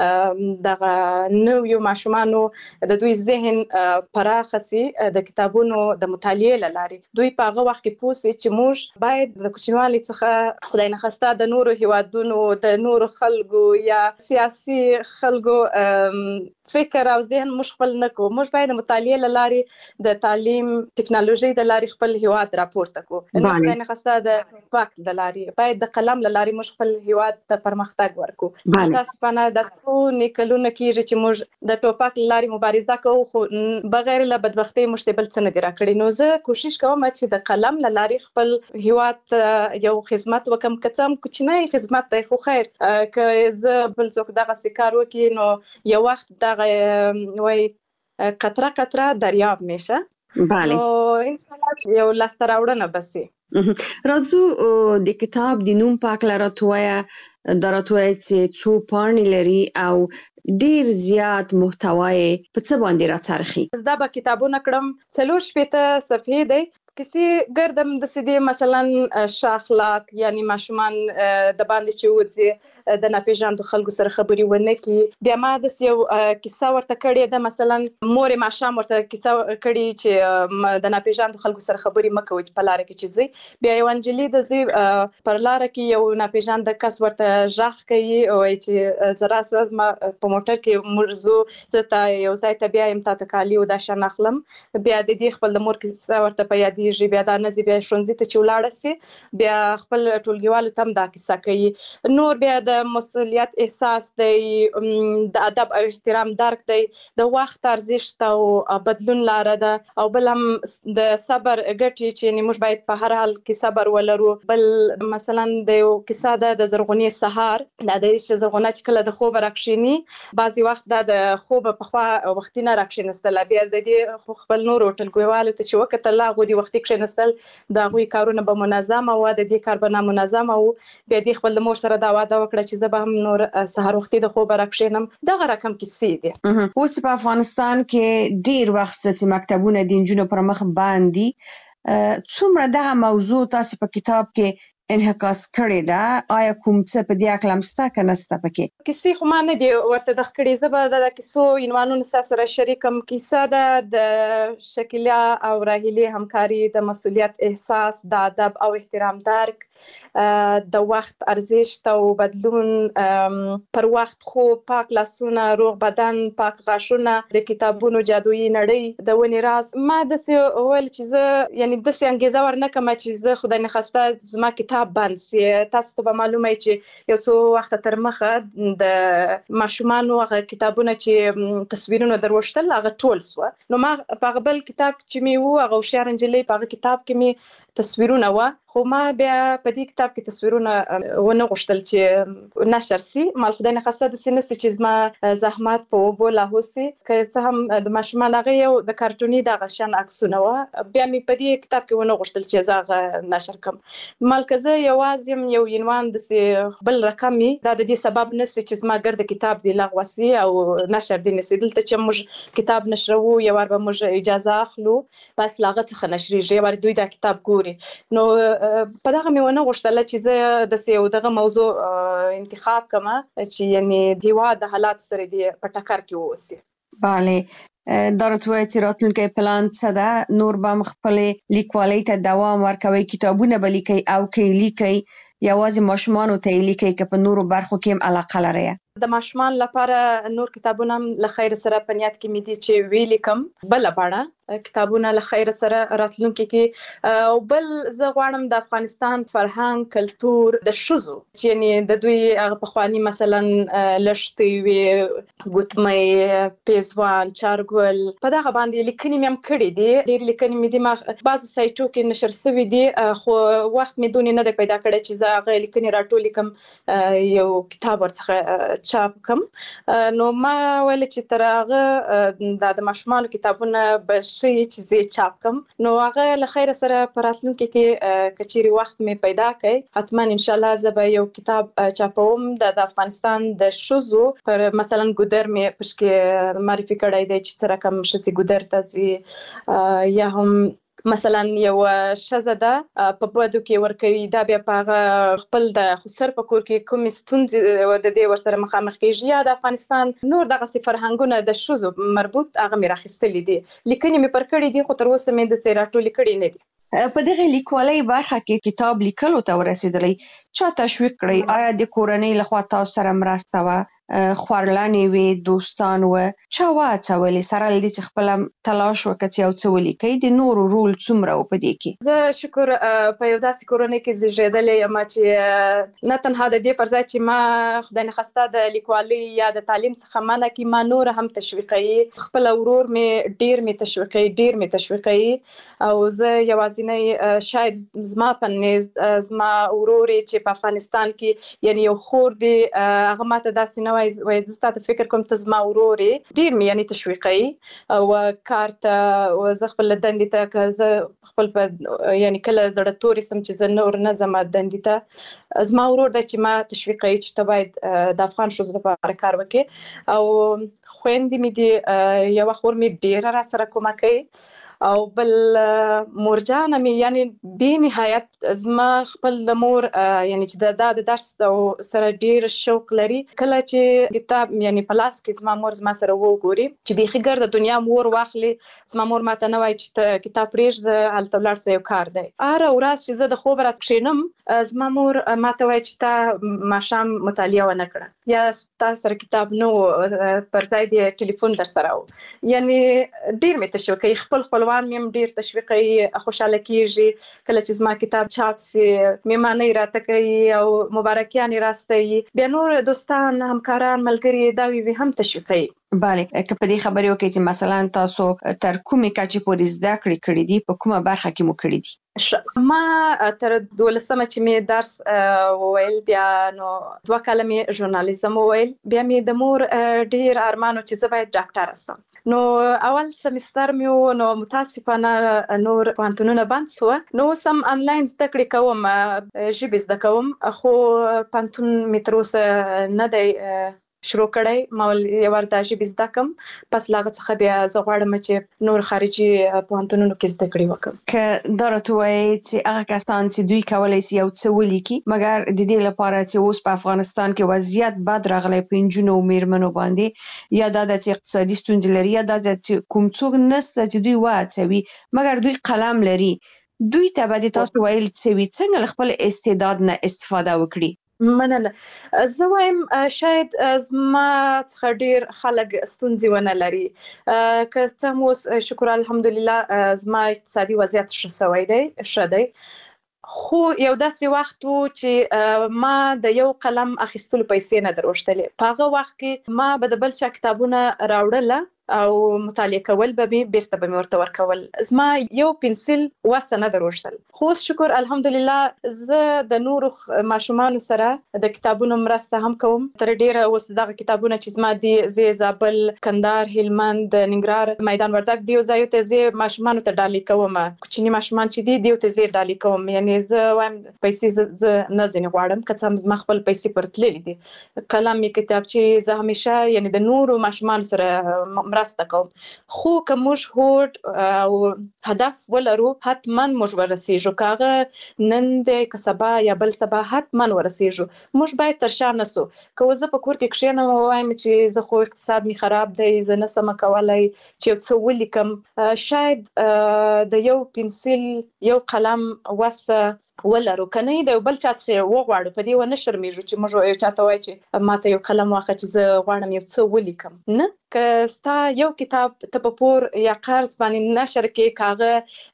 دغه نویو ماشومانو د دوی ذهن پراخ سي د کتابونو د مطالعې لارې. دوی په هغه وخت کې پوه سي چې موږ باید د کوچنیوالي څخه خدای نه خواسته د نورو هیوادونو د نورو خلکو یا سیاسي خلکو فکر او ذهن موږ خپل نه کوو. موږ باید د مطالعې لارې د تعلیم ټکنالوژي د لارې خپل هیواد راپورته کوو. خدای نه خواسته د وخت د لارې باید د قلم لارې موږ خپل هیواد ته پرمختګ ورکو. تاسو په د څو نکلونه کېږي چې موږ د ټوپک لارې مبارزه کوو خو بغیر له بدبختۍ موږ ته بل څه نه دي راکړي. نو زه کوشش کوم چې د قلم لارې خپل هیواد یو خدمت وکم کڅم کوچنی خدمت دی خو خیر که زه بل څوک دغه سکار وکي نو یو وخت دغه وای قطره قطره دریاب میشه. بله نو انشاءالله یو لاستراوړنه بسي. راځو د کتاب د نوم په اړه راټویا دا راټویا چې څو پاڼې لري او ډیر زیات محتوا یې په څه باندې راڅرخي. زدا به کتابونه کړم څلور شپېته صفحې دی. کسی ګردم د سدي مثلا شاخلاق یعنی ماشومان د باندې چې وځي د ناپېژاندو خلکو سره خبرې ونه کړي. بیا ما داسې یو کیسه ورته کړې ده، مثلا مور یې ماښام ورته کیسه کړې چې د ناپېژاندو خلکو سره خبرې مه کوئ په لاره کې چې ځئ. بیا یوه نجلۍ د ځي پر لاره کې یو ناپېژانده کس ورته غږ کوي، وایي چې زه راسه زما په موټر کې موږ ځو، زه ته یو ځای ته بیایم، تا ته کالي او دا شیان اخلم. بیا د دې خپل د مور کیسه ورته په یادېږي. بیا دا نه ځي، بیا ښوونځي ته چې ولاړه سي بیا خپل ټولګیوالو ته هم دا کیسه کوي. نور بیا د مسؤلیت احساس دی، د ادب او احترام درک دی، د وخت ارزښت او بدلون لاره ده، او بل هم د صبر ګټې چې موږ باید په هر حال کې صبر ولرو. بل مثلا د یو کیسه ده د زرغونې سهار، دا د چې زرغونه چې کله د خوبه راکښیني بعضې وخت دا د خوبه پخوا وختي نه راکښېنستله، بیا د دې خپل نورو ټولګیوالو ته چې وکتل هغوی د وختي کښېنستل، د هغوی کارونه به منظمه وه، د دې کار به نامنظمه و. بیا دې خپل د مور سره دا وعده وکړه چې زه به هم نور سهار وختي د خوبه راکښېنم. دغه رقم کیسې دي. اوس په افغانستان کې ډېر وخت چې مکتبونه د نجونو پر مخ باندې، څومره دغه موضوع تاسو په کتاب کې انعکاس کړې ده؟ آیا کوم څه په دې هکله هم شته که نشته پکې؟ کیسې خو ما نه دي ورته دغه کړې، زه به د کیسو عنوانونه ستا سره شریکم. کیسه ده د شکیلا او راهیلې همکاري، د مسؤلیت احساس، د ادب او احترام درک، د وخت ارزښت او بدلون، پر وخت خوب، پاک لاسونه، روغ بدن، پاک غاښونه، د کتابونو جادویي نړۍ، د ونې راز. ما داسې ویل چې زه یعنې داسې انګېزه ورنه کړم چې زه خدای نخواسته زما کتاب بند سي. تاسو ته به معلومه چې یو څو وخته تر مخه د ماشومانو هغه کتابونه چې تصویرونه دروښتل هغه ټول سوه، نو ما په هغه بل کتاب چې مې و هغه هوښیاره نجلۍ په هغه کتاب کې مې تصویرونه وه، خو ما بیا په دې کتاب کې تصویرونه ونه غوښتل چې نشر سي. مال خدای نخواسته داسې نه سي چې زما زحمت په اوبو لاهو سي، که څه هم د ماشومان هغه یو د کارټوني دغه شان عکسونه وه، بیا مې په دې کتاب کې ونه غوښتل چې زه هغه نشر کړم. مال که زه یوازې یم یو عنوان داسې بل رقم وي، دا د دې سبب نه سي چې زما ګرد کتاب دې لغوه سي او نشر دې نه سي. دلته چې موږ کتاب نشروو یو وار به موږ اجازه اخلو، بس له هغه څخه نشریږي، یو وار دوی دا کتاب ګوري. نو په دغه مې ونه غوښتله چې زه داسې یو دغه موضوع انتخاب کړم چې یعنې هېواد د حالاتو سره دې په ټکر کې واوسي. بله، دا راته ووایه چې راتلونکی پلان څه ده؟ نور به هم خپلې لیکوالۍ ته دوام ورکوئ؟ کتابونه به لیکئ او که یې لیکئ یوازې ماشومانو ته یې لیکئ که په نورو برخو کې هم علاقه لرئ؟ د ماشومان لپاره نور کتابونه هم له خیر سره په نیت کې مې دي چې ویې لیکم بله بڼه کتابونه له خیر سره راتلونکي کې. او بل زه غواړم د افغانستان فرهنګ، کلتور، د ښځو چې یعنې د دوی هغه پخواني مثلا لښتې وې، ګوتمۍ، پیزوان، چارګل، په دغه باندې لیکنې مې هم کړې دي، ډېرې لیکنې مې دي، ما بعضو سایټو کې نشر سوي دي، خو وخت مې دونې نه دی پیدا کړی چې زه هغه لیکنې راټولې کړم یو کتاب ورڅخه چاپ کړم. نو ما ویل چې تر هغه دا د ماشومانو کتابونه به ښه وي چې زه یې چاپ کړم. نو هغه له خیره سره په راتلونکي کې که چیرې وخت مې پیدا کړی حتما انشاءالله زه به یو کتاب چاپوم د افغانستان د ښځو پر مثلا ګودر مې پشکې معرفي کړی دی چې څه رقم ښځې ګودر ته ځي، یا هم مثلا یو ښځه ده په بدو کې ورکوي، دا بیا په هغه خپل د خسر په کور کې کومې ستونزې د دې ورسره مخامخ کېږي، یا د افغانستان نور دغسې فرهنګونه د ښځو مربوط هغه مې راخیستلي دي. لیکنې مې پر کړي دي خو تر اوسه مې داسې راټولې کړي نه دي. په دغه لیکوالۍ برخه کې کتاب لیکلو ته ورسېدلی چا تشویق کړی؟ آیا د کورنۍ لخوا تاسو سره مرسته وه؟ خورلنې وې، دوستان وه؟ چا وهڅولې سره له دې چې خپله تلاش وکړه چې یو څه ولیکئ؟ د نورو رول څومره و په دې کې؟ زه شکر په یو داسې کورنۍ کې زیږېدلې یم چې نه تنها د دې پر ځای چې ما خدای نخواسته د لیکوالۍ یا د تعلیم څخه منع کړي، ما نور هم تشویقوي. خپل ورور مې ډېر مې تشویقوي، ډېر مې تشویقوي، او زه یوازې شاید زما په نیز زما ورور چې په افغانستان کې یعنی یو خور دی هغه ماته داسې نه وایي زه ستا ته فکر کوم ته زما ورور یې، ډېر مې یعنی تشویقوي او کار ته زه خپل دندې ته که زه خپل په یعنی کله زړه تورې سم چې زه نور نه ځم دندې ته، زما ورور دی چې ما تشویقوي چې ته باید د افغان ښځو لپاره کار وکړې. او خویندې مې دي، یوه خور مې ډېره را سره کومک کوي او بل مورجان مې یعنی به نهایت زما خپل د مور یعنی چې د د درس سره ډیر شوق لري کله چې کتاب یعنی په لاس کې زما مور زما سره وګوري چې به خګر د دنیا مور واخلي زما مور ماته نه وای چې کتاب پرېږده هلته ولاړ سه یو کار دی اره ورځ چې زه د خوب راځم کښینم زما مور ماته وای چې تا ماښام مطالعه ونه کړه یا تا سره کتاب نو پر ځای دی ټلیفون در سره و یعنی ډیر مې تشویقي خپل خپلوان مې ډیر تشویقي خوشاله کیږي کله چې زما کتاب چاپ سي میمانه راته کوي او مبارکیان راستي بیا نور دوستان همکاران ملګري دا وی هم تشویقي بله که په دې خبرې وکړئ چې مثلا تاسو تر کومې کچې پورې زده کړې کړې دي په کومه برخه کې مو کړې دي ما تر دولسمه چې مې درس وویل بیا نو دوه کاله مې ژورنالیزم وویل بیا مې د مور ډیر ارمانو چې زه باید ډاکټره سم نو اول سمستر مې نو متاسفانه نور پوهنتونونه بند سو نو سم انلاین زده کړې کوم ژبې زده کوم خو پوهنتون مې تر اوسه نه دی شروع کړی ما یو ورته ژبې زده کوم پس لا څخه بیا زه غواړم چې نور خارجي پوهنتونونو کې زده کړې وکړم که دا راته وایي چې هغه کسان چې دوی کولی شي یو څه ولیکي مګر د دې لپاره چې اوس په افغانستان کې وضعیت بد راغلی په نجونو او میرمنو باندې یا دا د اقتصادي ستونزې لري یا دا چې کوم څوک نشته چې دوی وهڅوي مګر دوی قلم لري دوی ته به تاسو ویل څه وي څنګه له خپل استعداد نه استفاده وکړي مننه زه وایم شاید زما څخه ډیر خلک ستونزې ونه لري که څه مو شکر الحمدلله زما اقتصادي وضعیت ښه شوی دی ښه دی خو یو داسې وخت و چې ما د یو قلم اخیستلو پیسې نه دروښتلې په هغه وخت کې ما به د بل چا کتابونه راوړله او مطالعه کول به مې بیرته به مې ورته ورکول زما یو پنسل وسه نه دروښتل خو شکر الحمدلله زه د نورو ماشومانو سره د کتابونو مرسته هم کوم تر ډیره اوس دغه کتابونه چې زما دي زه زابل کندهار هلمند ننګرهار میدان وردګ دیو ځایو ته زه ماشومانو ته ډالۍ کوم کوچني ماشومان چې دي دیو ته زه ډالۍ کوم یعنی زه وایم پیسې زه نه ځنې غواړم که څه ما خپل پیسې پرتللې دي قلم می کتابچې زه همیشه یعنی د نورو ماشومانو سره مرسته کوم خو که موږ هوډ او هدف ولرو حتما موږ ورسیږو کاغه نن د کسبه یا بل سبا حتما ورسیږو موږ باید تر شا نسو که زه په کور کې کښېنم وایم چې زه خو اقتصاد می خراب دی زه نه سم کولای چې یو څه ولیکم شاید د یو پنسل یو قلم وسه ولرو کنه د بل چا څخه وغواړو په دې ونه شرمېږو چې موږ یو چاته وای چې ماته یو قلم واخه چې زه غواړم یو څه ولیکم نه که ستا یو کتاب ته په پور یا قرض باندې نشر کې کاغه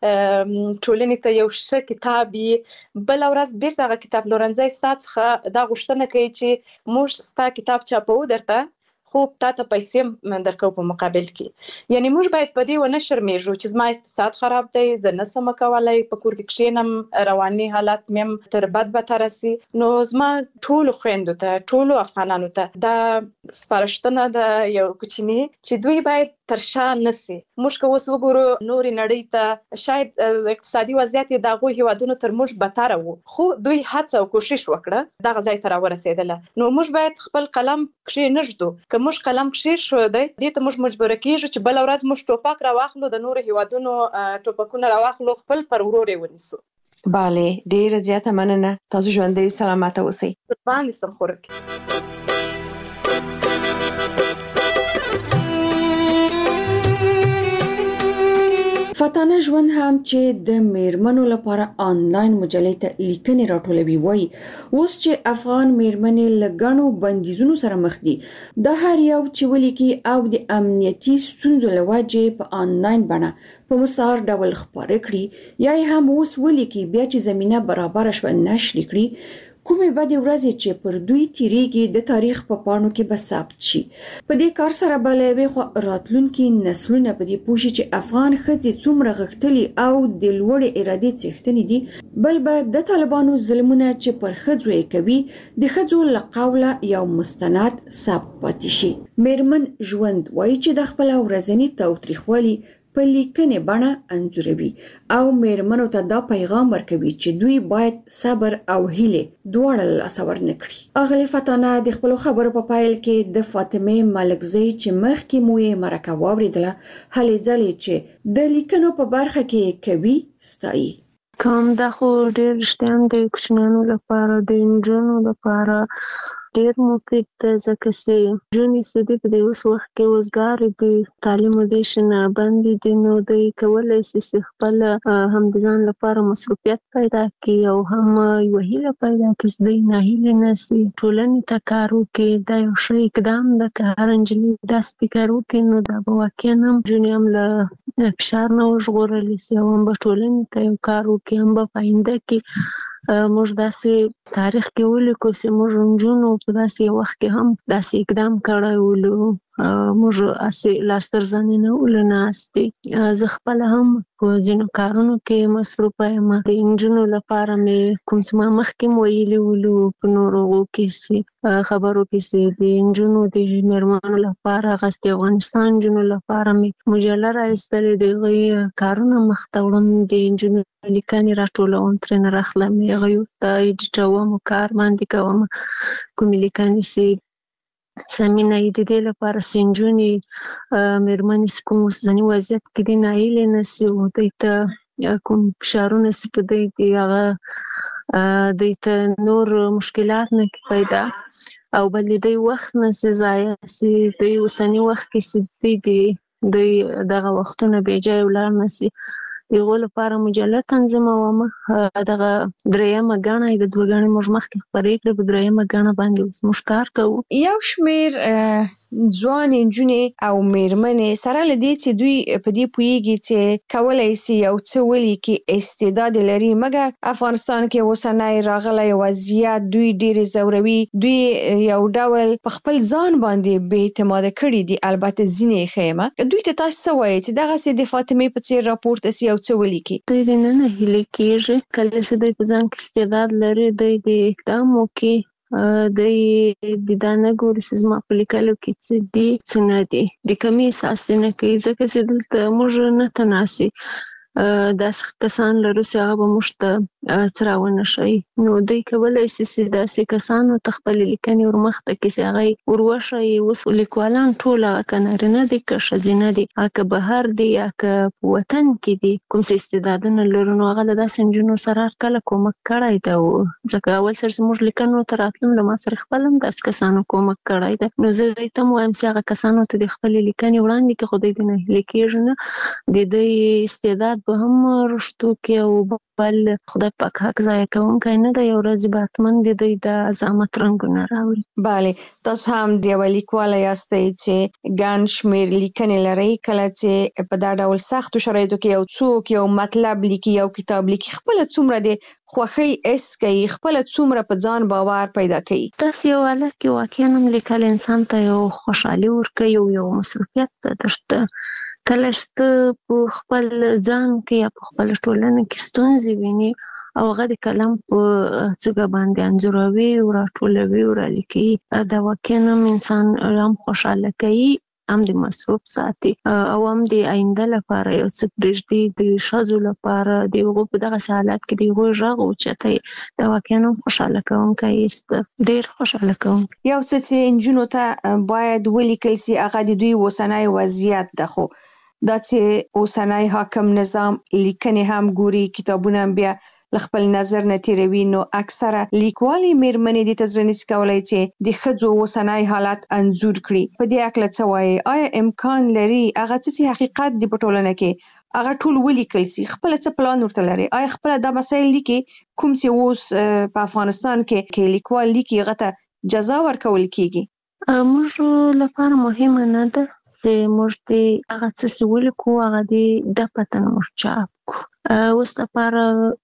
ټولنې ته یو ښه کتاب بل ورځ بیرته هغه کتاب لورنځي څخه دا غوښتنه کوي چې موږ ستا کتاب چاپو درته خو تا ته پیسې درکو په مقابل کې یعنی موږ باید په دې ونه شرمېږو چې زما اقتصاد خراب دی زه نه سم کولای په کور کې کښېنم رواني حالت مې تر بد بدتر سي نو زما ټولو خویندو ته ټولو افغانانو ته دا سپارښتنه ده یو کوچنی چې دوی باید تر شا نسی موږ که اوس وګورو نورې نړۍ ته شاید اقتصادي وضعیت د هغو هیوادونو تر موږ بدتره و خو دوی هڅه او کوشش وکړه دغه ځای ته راورسېدله نو موږ باید خپل قلم کښېنږدو که موږ قلم کښېښودی دې ته موږ مجبوره کېږو چې بله ورځ موږ ټوپک راواخلو د نورو هیوادونو ټوپکونه راواخلو خپل پر ورور یې ونیسو بله ډېره زیاته مننه تاسو ژوندی سلامته اوسئ قربان دې سم خورکې فاتانه ژوند هم چې د میرمنو لپاره آنلاین مجلې ته لیکنې راټولوي وایي اوس چې افغان میرمنې له ګڼو بندیزونو سره مخ دي د هر یو چې ولیکي او د امنیتي ستونزو له وجې په آنلاین بڼه په مستعار ډول خپاره کړي یا هم اوس ولیکي بیا چې زمینه برابر شوه نشر کړي کومې بدې ورځې چې پر دوی تیریږي د تاریخ په پاڼو کې به ثبت شي په دې کار سره به له یوې خوا راتلونکي نسلونه په دې پوه شي چې افغان ښځې څومره غښتلي او د لوړې ارادې څښتنې دي بل به د طالبانو ظلمونه چې پر ښځو یې کوي د ښځو له قوله یو مستند ثبت پاتې شي میرمن ژوند وایي چې د خپل ورځني تاوتریخوالي په لیکنې بڼه انځوروي او میرمنو ته دا پیغام ورکوي چې دوی باید صبر او هیله دواړه له لاسه ورنکړي. اغلې فتانه د خپل خبرو په پایل کې د فاطمه ملکزۍ چې مخکې مو یې مرکه واوریدله هلې ځلې چې د لیکنو په برخه کې کوي ستایي. کوم دا خو ډېر رښتیا د کوچنیانو لپاره د نجونو لپاره ډېر مفید دی ځکه چې نجونې چې دي په دې اوس وخت کې وزګارې دي، تعلیم ودې شنه بندې دي، نو دوی کولی شي چې خپل هم د ځان لپاره مصروفیت پیدا کړي او هم یوه هیله پیدا کړي چې دوی ناهیلې نه شي، ټولنې ته کار وکړي. دا یو ښه اقدام ده که هر نجلۍ داسې فکر وکړي نو دا به واقعا هم نجونې هم له فشار نه وژغورلی شي او هم به ټولنې ته یو کار وکړي، هم به په آینده کې موږ داسې تاریخ کې ولیکو چې موږ نجونو په داسې وخت کې هم داسې اقدام کړی ولو، موږ اسې لاس تر زنې نه ولو ناستې. زه خپله هم په ځینو کارونو کې مصروفه یم. د نجونو لپاره مې کوم څه ما مخکې م ویلي ولو په نورو کې چې خبرو کې چې د نجونو د مېرمنو لپاره هغسې د افغانستان نجونو لپاره مې مجله راایستلې، د هغوی کارونه مخته وړم، د نجونو لیکنې راټولوم، ترېنه راخلم، هغوی ورته ایډیټوم، کار باندې کوم، کومې لیکنې چې سمینه یې د دې لپاره چې نجونې مېرمنې چې کوم اوسني وضعیت کې دي ناهیلې نه شي او دوی ته کوم فشارونه چې په دوی دي هغه دوی ته نور مشکلات نه پیدا او بل د دوی وخت نه شي ضایع شي، دوی اوسني وخت کې چې دوی دي دوی دغه وختونه بېجایه ولاړ نه شي. د هغو لپاره مجله تنظیموم. دغه درېیمه ګڼه د دوه ګڼې موږ مخکې خپرې کړې، په درېیمه ګڼه باندې اوس موږ کار کوو. یو شمېر ځوانې نجونې او مېرمنې سره له دې چې دوی په دې پوهېږي چې کولی شي یو څه ولیکي، استعداد لري، مګر افغانستان کې اوسنی راغلی وضعیت دوی ډېرې ځوروي، دوی یو ډول په خپل ځان باندې بې اعتماده کړي دي. البته ځینې یې ښه یمه. دوی ته تاسو څه وایئ چې دغسې د فاطمې په څېر راپورته شي او څه ولیکي؟ دوی د نه نهیلې کېږي. کله چې دوی په ځان کې استعداد لري دوی د اقدام وکړي، دوی د دا نه ګوري چې زما په لیکلو کې څه دي څه نه دي، د کمې احساس یې نه کوي ځکه چې دلته موږ نه تناسي داسې کسان لرو چې هغه به موږ ته څه راونه ښیي، نو دوی کولی شي چې داسې کسانو ته خپلې لیکنې ورمخته کړي چې هغه یې وروښیي. اوس لیکوالان ټول هغه که نارینه دي که ښځینه دي، که بهر دي یا که په وطن کې دي، کوم څه استعدادونه لرو نو هغه له داسې نجونو سره هرکله کومک کړی ده. ځکه اول سر چې موږ لیکنو ته راتلم له ما سره خپل هم داسې کسانو کومک کړی ده، نو زه دوی ته هم وایم چې هغه کسانو ته د خپلې لیکنې وړاندې کړي، خو دوی د نهیلې کېږي نه، د دوی استعداد به هم رشدو کې او بل خدای پاک حق ضایع کوونکی نه دی، یو ورځ به حتما د دوی د عظمت رنګونه راوړي. بله، تاسو هم د یوه لیکواله یاستئ چې ګڼ شمېر لیکنې لرئ. کله چې په دا ډول سختو شرایطو کې یو څوک یو مطلب لیکي، یو کتاب لیکي، خپله څومره د خوښۍ حس کوي، خپله څومره په ځان باور پیدا کوي؟ داسې یو حالت کې واقعا هم لیکل انسان ته یو خوشحالي ورکوي او یو مسؤلیت درته کله چې ته په خپل ځان کې یا په خپله ټولنه کې ستونزې ویني او هغه د قلم په څوکه باندې انځوروي او راټولوي او رالیکي، دا واقعا هم انسان هم خوشحاله کوي، هم د مصروف ساتي او هم د آینده لپاره یو څه پرېږدي. د ښځو لپاره د هغو په دغسې حالت کې د هغوی غږ اوچتوي، دا واقعا هم خوشحاله کوونکی هېڅ ده، ډېر خوشحاله کوونکی. یو څه چې نجونو ته باید ولیکل سي هغه د دوی اوسنی وضعیت ده، خو دا چې اوسنی حاکم نظام لیکنې هم ګوري، کتابونه هم بیا له خپل نظر نه تېروي، نو اکثره لیکوالې مېرمنې دې ته زړه نشي کولی چې د ښځو اوسنی حالت انځور کړي. په دې هکله څه وایي؟ آیا امکان لري هغه څه چې حقیقت دی په ټولنه کې هغه ټول ولیکل سي؟ خپله څه پلان ورته لري؟ آیا خپله دا مسایل لیکي کوم چې اوس په افغانستان کې کې لیکوال لیکي هغه ته جزا ورکول کېږي؟ موږ لپاره مهمه نه ده چې موږ د هغه څه چې ولیکو هغه د ده په تنه موږ چاپ کړو. اوس لپاره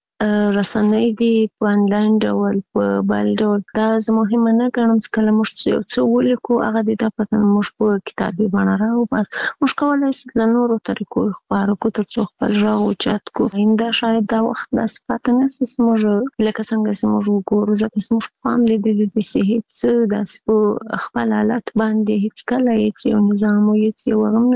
رسنۍ دي په انلاین ډول په بل ډول، دا زه مهمه نه ګڼم چې کله موږ یو څه ولیکو هغه د ده په تنه موږ په کتابي بڼه راوباسو. موږ کولی شو له نورو طریقو خپاره کړو تر څو خپل غږ اوچت کړو. آینده شاید دا وخت داسې پاته نه شي چې موږ لکه څنګه چې موږ وګورو، ځکه چې موږ پخوا هم لیدلي دي چې هېڅ داسې په خپل حالت باندې هېڅکله هېڅ یو نظام او هېڅ یو هغه هم نه دی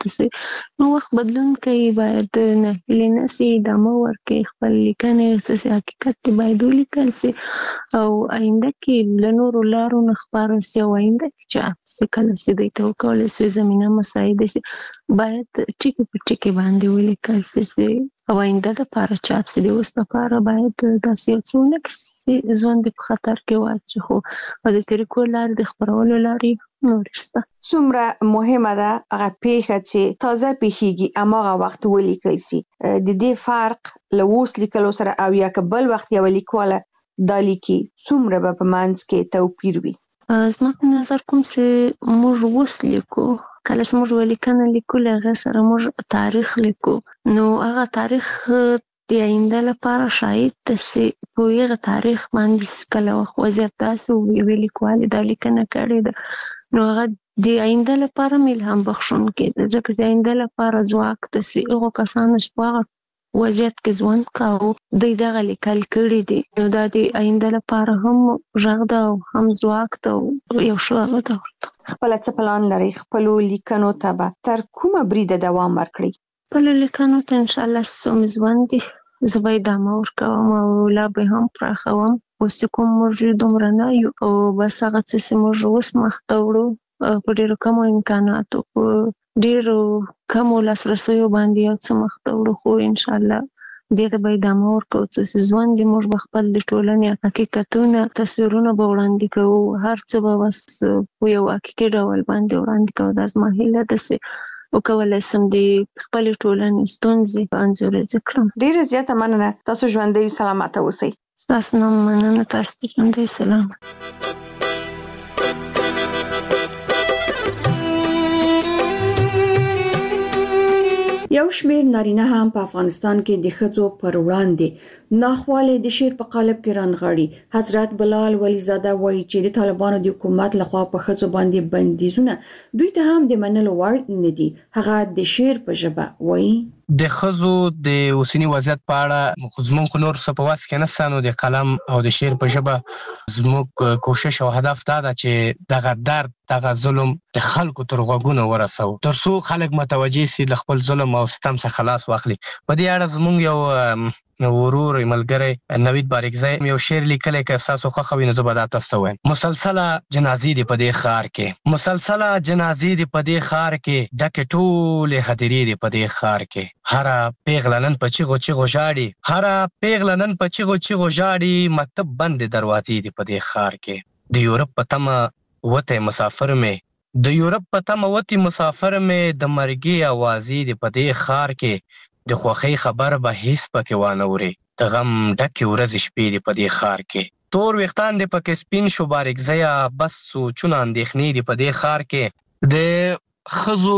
څه نو وخت بدلون کوي باید نه هیله نسی ادامه ورکړي خپل لیکنې څه حقیقت دی باید ولیکل سي او آینده کې له نورو لارو نه خپاره سي او آینده کې چې څه کله سي دی ته وکولی سي زمینه مساعده سي باید ټکي په ټکي باندې ولیکل سي او آینده دپاره چاپ سي د اوس دپاره باید داسې یو څه ونه کړي ژوند په خطر کې واچي خو په دې طریقو لارې د خپرولو لارې نورې شته. څومره مهمه ده هغه پیښه چې تازه پیښیږي هماغه وخت ولیکل سي. د دې فرق له اوس لیکلو سره او یا که بل وخت یوه لیکواله دا لیکي څومره به په منځ کې توپیر وي؟ زما په نظر کوم چې موږ اوس لیکو کله چې موږ ولیکنه لیکو له هغې سره موږ تاریخ لیکو نو هغه تاریخ د آینده لپاره شاید داسې په هغه تاریخ باندې کله وخت وضعیت داسې و یوې لیکوالې دا لیکنه کړې ده نو هغه د آینده لپاره مې الهام بخښونکی ده ځکه د آینده لپاره ځواک داسې هغو کسانو چې په هغه وضعیت کې ژوند کاوه دوی دغه لیکل کړي دي نو دا د آینده لپاره هم غږ ده او هم ځواک ده او یو ښه هغه ده ورته. خپله څه پلان لرئ خپلو لیکنو ته به تر کومه بریده دوام ورکړئ؟ خپلو لیکنو ته انشاءالله څه ژوند دي زه به ادامه ورکوم او لا به هم پراخوم اوس چې کوم موږ دومره نه یو او بس هغه څه چې موږ اوس مخته وړو په ډېرو کمو امکاناتو په ډېرو کمو لاسرسیو باندې یو څه مخته وړو خو انشاءالله دې ته به ادامه ورکوو څه ژوند دي موږ به خپل د ټولنې حقیقتونه تصویرونه به وړاندې کوو هر څه به بس په یو حقیقي ډول باندې وړاندې کوو دا زما هیله ده چې وکولی سم د خپلې ټولنې ستونزې انځوریزې کړم. ډېره زیاته مننه تاسو ژوندی سلامته اوسئ. ستاسو نه مننه تاسو ته ژوندی سلامت. یو شمېر نارینه هم په افغانستان کې د ښځو پر وړاندې ناخوالې د شعر په قالب کې رانغاړي. حضرت بلال ولیزاده وایي چې د طالبانو د حکومت لخوا په ښځو باندې بندیزونه دوی ته هم د منلو وړ نه دي. هغه د شعر په ژبه وایي د ښځو د اوسني وضعیت په اړه زموږ خو نور څه په وس کې نشته نو د قلم او د شعر په ژبه زموږ کوشش او هدف دا ده چې دغه درد دغه ظلم د خلکو تر غوږونو ورسوو تر څو خلک متوجه سي له خپل ظلم او ستم څخه خلاص واخلي. په دې اړه زموږ یو ورور ملګری نوید باریکزی یو شعر لیکلی که ستاسو خوښه وي نو زه به دا تاسو ته وایم. مسلسله جنازې دي په دې ښار کې مسلسله جنازې دي په دې ښار کې ډکې ټولې هدیرې دي په دې ښار کې هره پیغله نن په چیغو چیغو ژاړي هره پیغله نن په چیغو چیغو ژاړي مکتب بندې دروازې دي په دې ښار کې د یورپ په تمه وتی مسافر مې د یورپ په تمه وتی مسافر مې د مرګي اوازې دي په دې ښار کې د خوښۍ خبر به هیڅ پکې وانه وري د غم ډکې ورځې شپې دي په دې ښار کې تور ویښتان دې پکې سپین شو باریکزیه بس سوچونه اندېښنې دي په دې ښار کې د ښځو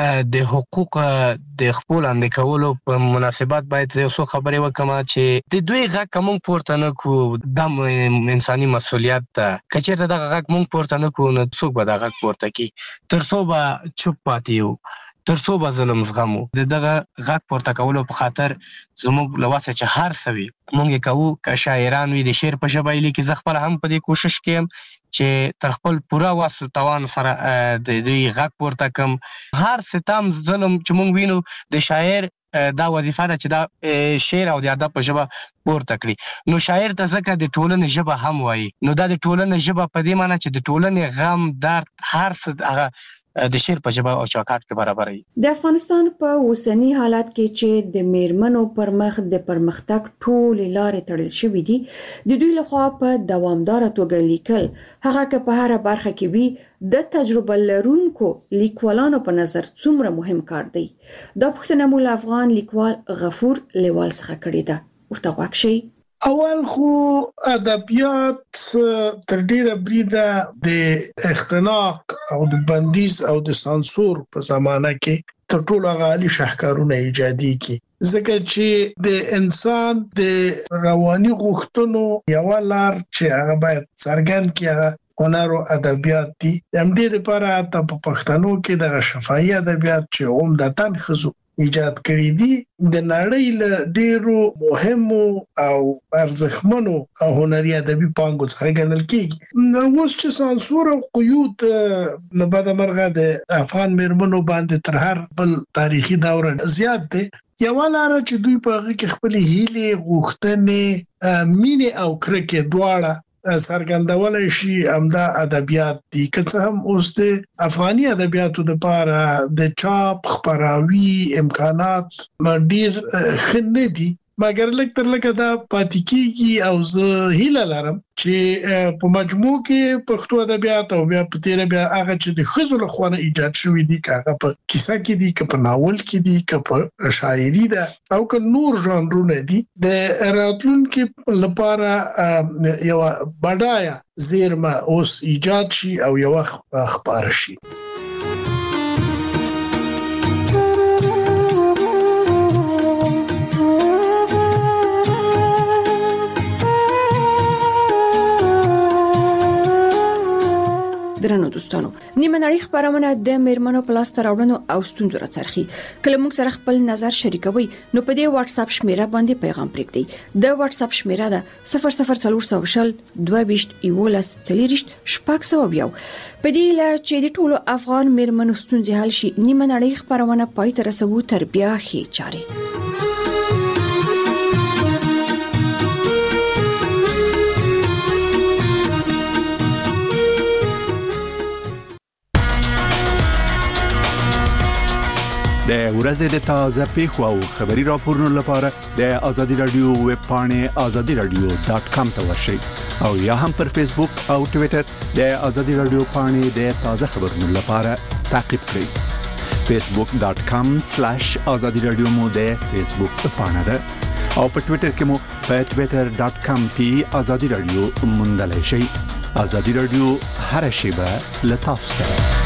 د حقوق د خپل اندې کولو په مناسبت باید یو څو خبرې وکړم چې د دوی غږ که موږ پورته نه کړو دا انساني مسؤلیت ده که چېرته دغه غږ موږ پورته نه کړو نو څوک به دا غږ پورته کړي تر څو به چوپ پاتې یو تر څو به ظلم زغمو د دغه غږ پورته کولو په خاطر زموږ له وسه چې هر څه وي موږ یې کوو که شاعران وي د شعر په ژبه یې لیکي زه خپله هم په دې کوشش کې یم چې تر خپل پوره وس توان سره د دوی غږ پورته کړم هر ستم ظلم چې موږ وینو د شاعر دا وظیفه ده چې دا شعر او د ادب په ژبه پورته کړي نو شاعر ته ځکه د ټولنې ژبه هم وایي نو دا د ټولنې ژبه په دې معنی چې د ټولنې غم درد هر څه هغه د شعر په ژبه او چوکاټ کې برابروي. د افغانستان په اوسني حالت کې چې د میرمنو پر مخ د پرمختګ ټولې لارې تړل شوې دي د دوی لخوا په دوامداره توګه لیکل هغه که په هره برخه کې وي د تجربه لرونکو لیکوالانو په نظر څومره مهم کار دی. دا پوښتنه مو له افغان لیکوال غفور لیوال څخه کړې ده. ورته غوږ شئ. اول خو ادبیات تر ډیره بریده د اختناق او د بندیز او د سانسور په زمانه کې تر ټولو غالي شاهکارونه ایجادي کی ځکه چې د انسان د رواني غوښتنو یو لار چې هغه باید څرګند کړي هنر او ادبیات دي. د دې لپاره ته په پښتنو کې د شفاهي ادبیات چې عمدتاً خزو ایجاد کړی دي د نړۍ له ډیرو مهمو او ارزښتمنو او هنري ادبي پانګو څخه ګڼل کیږي. نو اوس چې سانسور او قیود نه بعد مرغه د افغان میرمنو باندې تر هر بل تاریخي دور زیات دي، یو لاره چې دوی په هغه کې خپل هیلې، غوښتنې، مینې او کرکه دواړه سرګندولای شي همدا ادبیات دي. که څه هم اوس د افغاني ادبیاتو لپاره د چاپ خبراوي امکانات ډیر خنه دي، مګر لکه تر لکه دا پاتې کیږي او زه هیله لرم چې په مجموع کې پښتو ادبیات او بیا په تیر بیا هغه چې د خزو له خوا ایجاد شوی دي، هغه په کیسه کې دي، که په ناول کې دي، که په شاعري ده او که نور ژانرونه دي، د راتلونکو لپاره یو بډایه زیرمه اوس ایجاد شي او یو خبر شي. درنو دوستانو، نیمه نړۍ خبرونه د میرمنو په لاس راوړنو او ستونزو راڅرخي. کله موږ سره خپل نظر شریکوي نو په دې واتس اپ شمیره باندې پیغام پرېږدئ. د واتس اپ شمیره ده صفر صفر څلور سوه شل دوه ویشت یولس څلوېښت شپږ سوه یو. په دې لا چې د ټولو افغان میرمنو ستونزې حل شي، نیمه نړۍ خبرونه پای ته رسوو تر بیا ښې چارې. د ورځې د تازه پیښو او خبري راپورونو لپاره د ازادي رادیو ویب پاڼې ازادي رادیو ډاٹ کام ته ورشئ او یا هم پر فیسبوک او ټوئیټر د ازادي رادیو پاڼې د تازه خبرونو لپاره تعقیب کړئ. فیسبوک ډاٹ کام سلیش ازادي رادیو مو د فیسبوک پاڼه ده او په ټوئیټر کې مو په ټوئیټر ډاٹ کام پی ازادي رادیو موندلای شئ. ازادي رادیو هر شی به لطف سره.